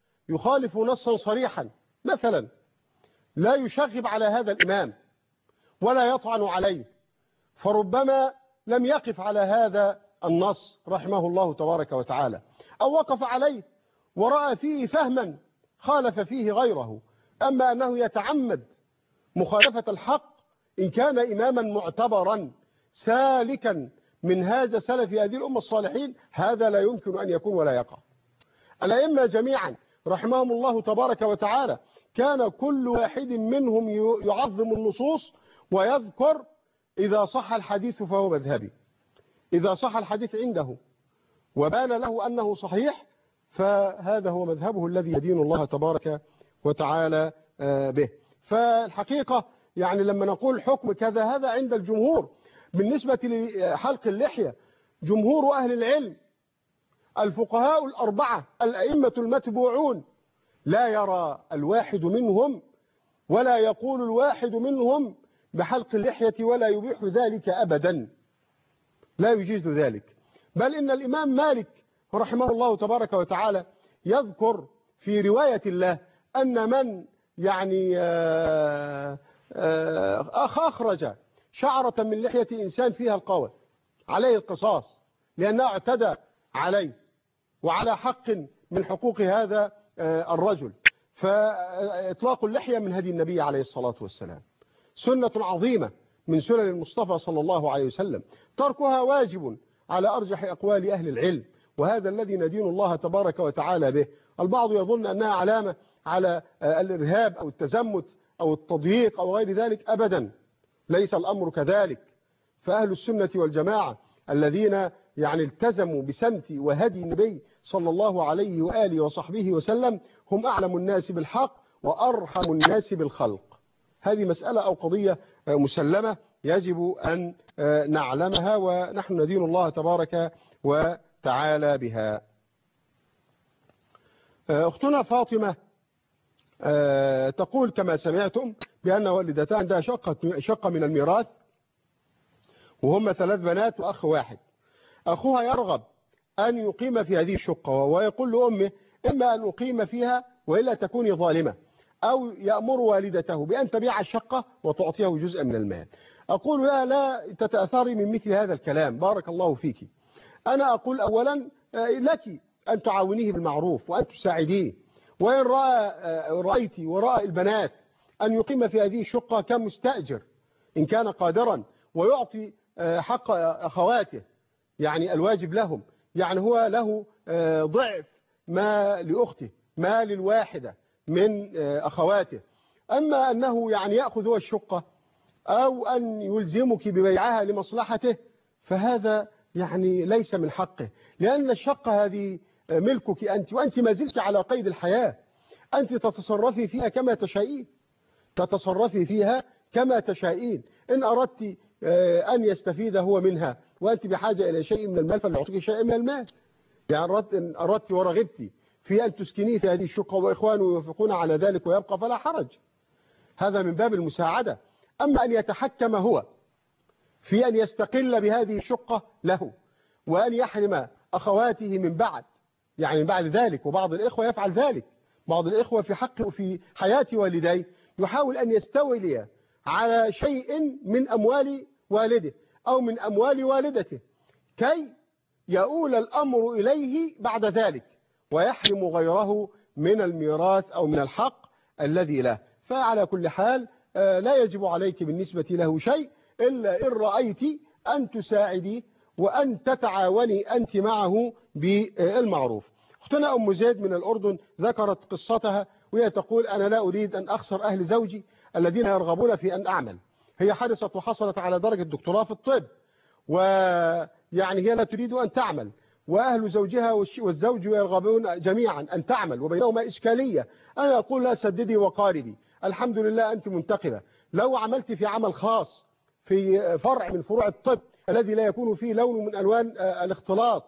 يخالف نصا صريحا مثلا، لا يشغب على هذا الإمام ولا يطعن عليه، فربما لم يقف على هذا النص رحمه الله تبارك وتعالى، أو وقف عليه ورأى فيه فهما خالف فيه غيره. أما أنه يتعمد مخالفة الحق إن كان إماما معتبرا سالكا منهاج سلف هذه الأمة الصالحين، هذا لا يمكن أن يكون ولا يقع. الأئمة جميعا رحمهم الله تبارك وتعالى كان كل واحد منهم يعظم النصوص ويذكر إذا صح الحديث فهو مذهبي، إذا صح الحديث عنده وبان له أنه صحيح فهذا هو مذهبه الذي يدين الله تبارك وتعالى به. فالحقيقة يعني لما نقول حكم كذا هذا عند الجمهور. بالنسبة لحلق اللحية جمهور أهل العلم الفقهاء الأربعة الأئمة المتبوعون لا يرى الواحد منهم ولا يقول الواحد منهم بحلق اللحية ولا يبيح ذلك أبدا، لا يجيز ذلك. بل إن الإمام مالك رحمه الله تبارك وتعالى يذكر في رواية الله أن من يعني أخرج شعرة من لحية إنسان فيها القوى عليه القصاص لأنه اعتدى عليه وعلى حق من حقوق هذا الرجل. فإطلاق اللحية من هدي النبي عليه الصلاة والسلام سنة عظيمة من سنن المصطفى صلى الله عليه وسلم، تركها واجب على أرجح أقوال أهل العلم، وهذا الذي ندين الله تبارك وتعالى به. البعض يظن أنها علامة على الإرهاب أو التزمت أو التضييق أو غير ذلك، أبدا ليس الأمر كذلك. فأهل السنة والجماعة الذين يعني التزموا بسمت وهدي النبي صلى الله عليه وآله وصحبه وسلم هم أعلم الناس بالحق وأرحم الناس بالخلق. هذه مسألة أو قضية مسلمة يجب أن نعلمها ونحن ندين الله تبارك وتعالى بها. أختنا فاطمة تقول كما سمعتم بأن والدتها عندها شقة من الميراث وهم 3 بنات وأخ واحد. أخوها يرغب أن يقيم في هذه الشقة ويقول لأمه إما أن أقيم فيها وإلا تكوني ظالمة، أو يأمر والدته بأن تبيع الشقة وتعطيه جزءا من المال. أقول لا تتأثري من مثل هذا الكلام، بارك الله فيك. أنا أقول أولا لك أن تعاونيه بالمعروف وأن تساعديه، وإن رأيت ورأى البنات أن يقيم في هذه الشقة كمستأجر إن كان قادرا ويعطي حق أخواته يعني الواجب لهم، يعني هو له ضعف ما لأخته ما للواحدة من أخواته. أما أنه يعني يأخذ هو الشقة أو أن يلزمك ببيعها لمصلحته فهذا يعني ليس من حقه، لأن الشقة هذه ملكك أنت وأنت ما زلت على قيد الحياة، أنت تتصرفي فيها كما تشائين، تتصرفي فيها كما تشائين. إن أردت أن يستفيد هو منها وأنت بحاجة إلى شيء من المال فليعطيك شيء من المال، يعني إن أردت ورغبت في أن تسكنيه في هذه الشقة وإخوانه يوافقون على ذلك ويبقى فلا حرج، هذا من باب المساعدة. أما أن يتحكم هو في أن يستقل بهذه الشقة له وأن يحرم أخواته من بعد، يعني من بعد ذلك، وبعض الإخوة يفعل ذلك، بعض الإخوة في حق وفي حياة والديه يحاول أن يستولي على شيء من أموال والده أو من أموال والدته كي يؤول الأمر إليه بعد ذلك ويحرم غيره من الميراث أو من الحق الذي له. فعلى كل حال لا يجب عليك بالنسبة له شيء إلا إن رأيت أن تساعدي وأن تتعاوني أنت معه بالمعروف. أختنا أم زيد من الأردن ذكرت قصتها وهي تقول أنا لا أريد أن أخسر أهل زوجي الذين يرغبون في أن أعمل. هي حرصت وحصلت على درجة دكتوراه في الطب، ويعني هي لا تريد أن تعمل، وأهل زوجها والزوج يرغبون جميعا أن تعمل وبينهما إشكالية. أنا أقول لا سددي وقاربي، الحمد لله أنت منتقبة، لو عملت في عمل خاص في فرع من فروع الطب الذي لا يكون فيه لون من ألوان الاختلاط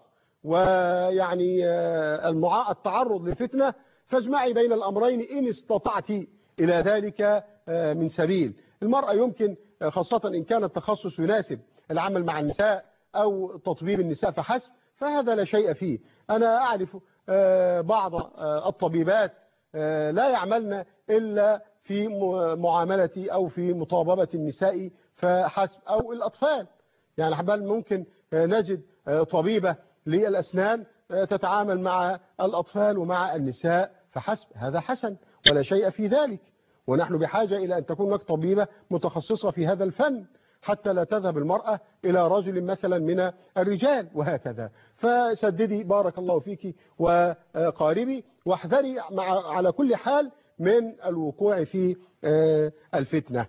ويعني التعرض للفتنة، فاجمعي بين الأمرين إن استطعت إلى ذلك من سبيل. المرأة يمكن خاصة إن كان التخصص يناسب العمل مع النساء أو تطبيب النساء فحسب فهذا لا شيء فيه. أنا أعرف بعض الطبيبات لا يعملن إلا في معاملة أو في مطاببة النساء فحسب أو الأطفال. يعني بل ممكن نجد طبيبة للأسنان تتعامل مع الأطفال ومع النساء فحسب، هذا حسن ولا شيء في ذلك. ونحن بحاجة إلى أن تكون هناك طبيبة متخصصة في هذا الفن حتى لا تذهب المرأة إلى رجل مثلا من الرجال وهكذا. فسددي بارك الله فيك وقاربي، واحذري على كل حال من الوقوع في الفتنة.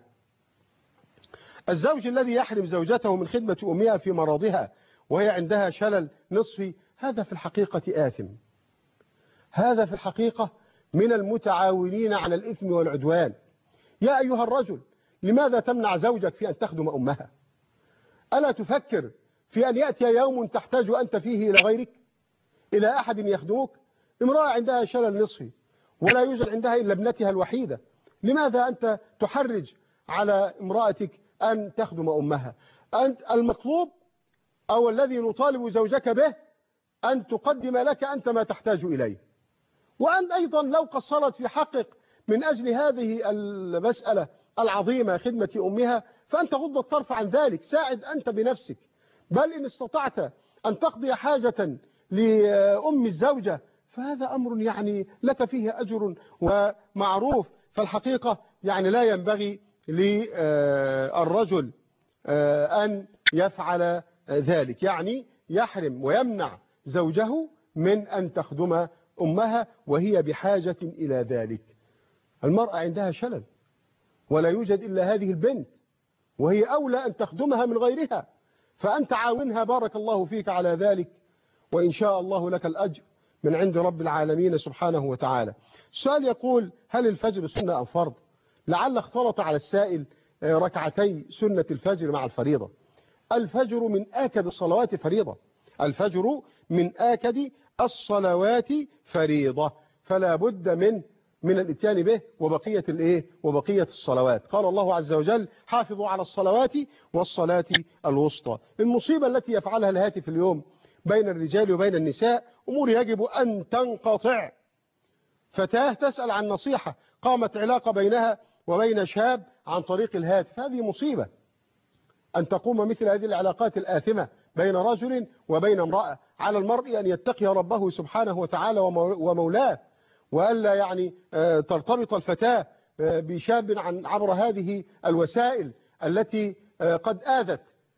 الزوج الذي يحرم زوجته من خدمة أمها في مرضها وهي عندها شلل نصفي، هذا في الحقيقة آثم، هذا في الحقيقة من المتعاونين على الإثم والعدوان. يا أيها الرجل، لماذا تمنع زوجك في أن تخدم أمها؟ ألا تفكر في أن يأتي يوم تحتاج أنت فيه إلى غيرك، إلى أحد يخدمك؟ امرأة عندها شلل نصفي ولا يوجد عندها إلا ابنتها الوحيدة، لماذا أنت تحرج على امرأتك أن تخدم أمها؟ أنت المطلوب أو الذي نطالب زوجك به أن تقدم لك أنت ما تحتاج إليه. وأن أيضا لو قصرت في حقك من أجل هذه المسألة العظيمة خدمة أمها فأنت غض الطرف عن ذلك، ساعد أنت بنفسك. بل إن استطعت أن تقضي حاجة لأم الزوجة فهذا أمر يعني لك فيه أجر ومعروف. فالحقيقة يعني لا ينبغي للرجل أن يفعل ذلك، يعني يحرم ويمنع زوجه من أن تخدم أمها وهي بحاجة إلى ذلك. المرأة عندها شلل ولا يوجد إلا هذه البنت وهي أولى أن تخدمها من غيرها، فأنت عاونها بارك الله فيك على ذلك، وإن شاء الله لك الأجر من عند رب العالمين سبحانه وتعالى. السؤال يقول: هل الفجر سنة أم فرض؟ لعل اختلط على السائل ركعتي سنة الفجر مع الفريضة. الفجر من آكد الصلوات فريضة، الفجر من آكد الصلوات فريضة، فلا بد من الاتيان به وبقية الصلوات. قال الله عز وجل: حافظوا على الصلوات والصلاة الوسطى. المصيبة التي يفعلها الهاتف اليوم بين الرجال وبين النساء أمور يجب أن تنقطع. فتاة تسأل عن نصيحة، قامت علاقة بينها وبين شاب عن طريق الهاتف، هذه مصيبة أن تقوم مثل هذه العلاقات الآثمة بين رجل وبين امرأة. على المرء أن يتقي ربه سبحانه وتعالى ومولاه، وألا يعني ترتبط الفتاة بشاب عبر هذه الوسائل التي قد آذت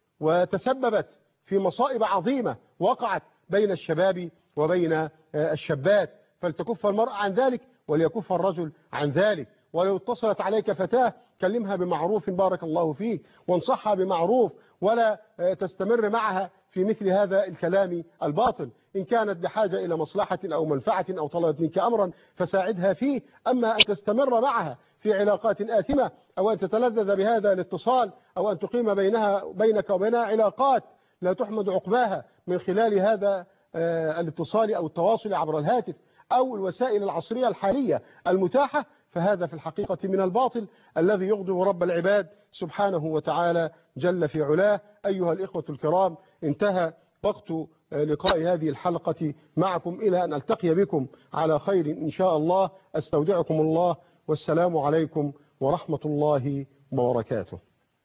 وتسببت في مصائب عظيمة وقعت بين الشباب وبين الشابات. فلتكف المرأة عن ذلك وليكف الرجل عن ذلك. ولو اتصلت عليك فتاة كلمها بمعروف بارك الله فيك، وانصحها بمعروف، ولا تستمر معها في مثل هذا الكلام الباطل. إن كانت بحاجة إلى مصلحة أو منفعة أو طلبت منك أمرا فساعدها فيه. أما أن تستمر معها في علاقات آثمة أو أن تتلذذ بهذا الاتصال أو أن تقيم بينك وبينها علاقات لا تحمد عقباها من خلال هذا الاتصال أو التواصل عبر الهاتف أو الوسائل العصرية الحالية المتاحة، فهذا في الحقيقة من الباطل الذي يغضب رب العباد سبحانه وتعالى جل في علاه. أيها الإخوة الكرام، انتهى وقت لقاء هذه الحلقة معكم، إلى أن ألتقي بكم على خير إن شاء الله. أستودعكم الله، والسلام عليكم ورحمة الله وبركاته.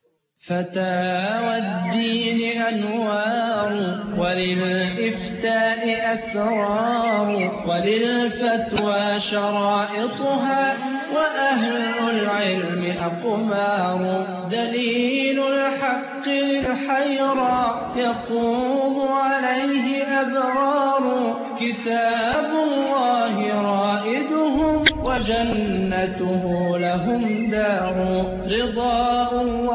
فتاوى الدين أنوار، وللإفتاء أسرار، وللفتوى شرائطها، وأهل العلم أقمار. دليل الحق للحيرى يقوم عليه أبرار. كتاب الله رائدهم، وجنته لهم دار. رضا الله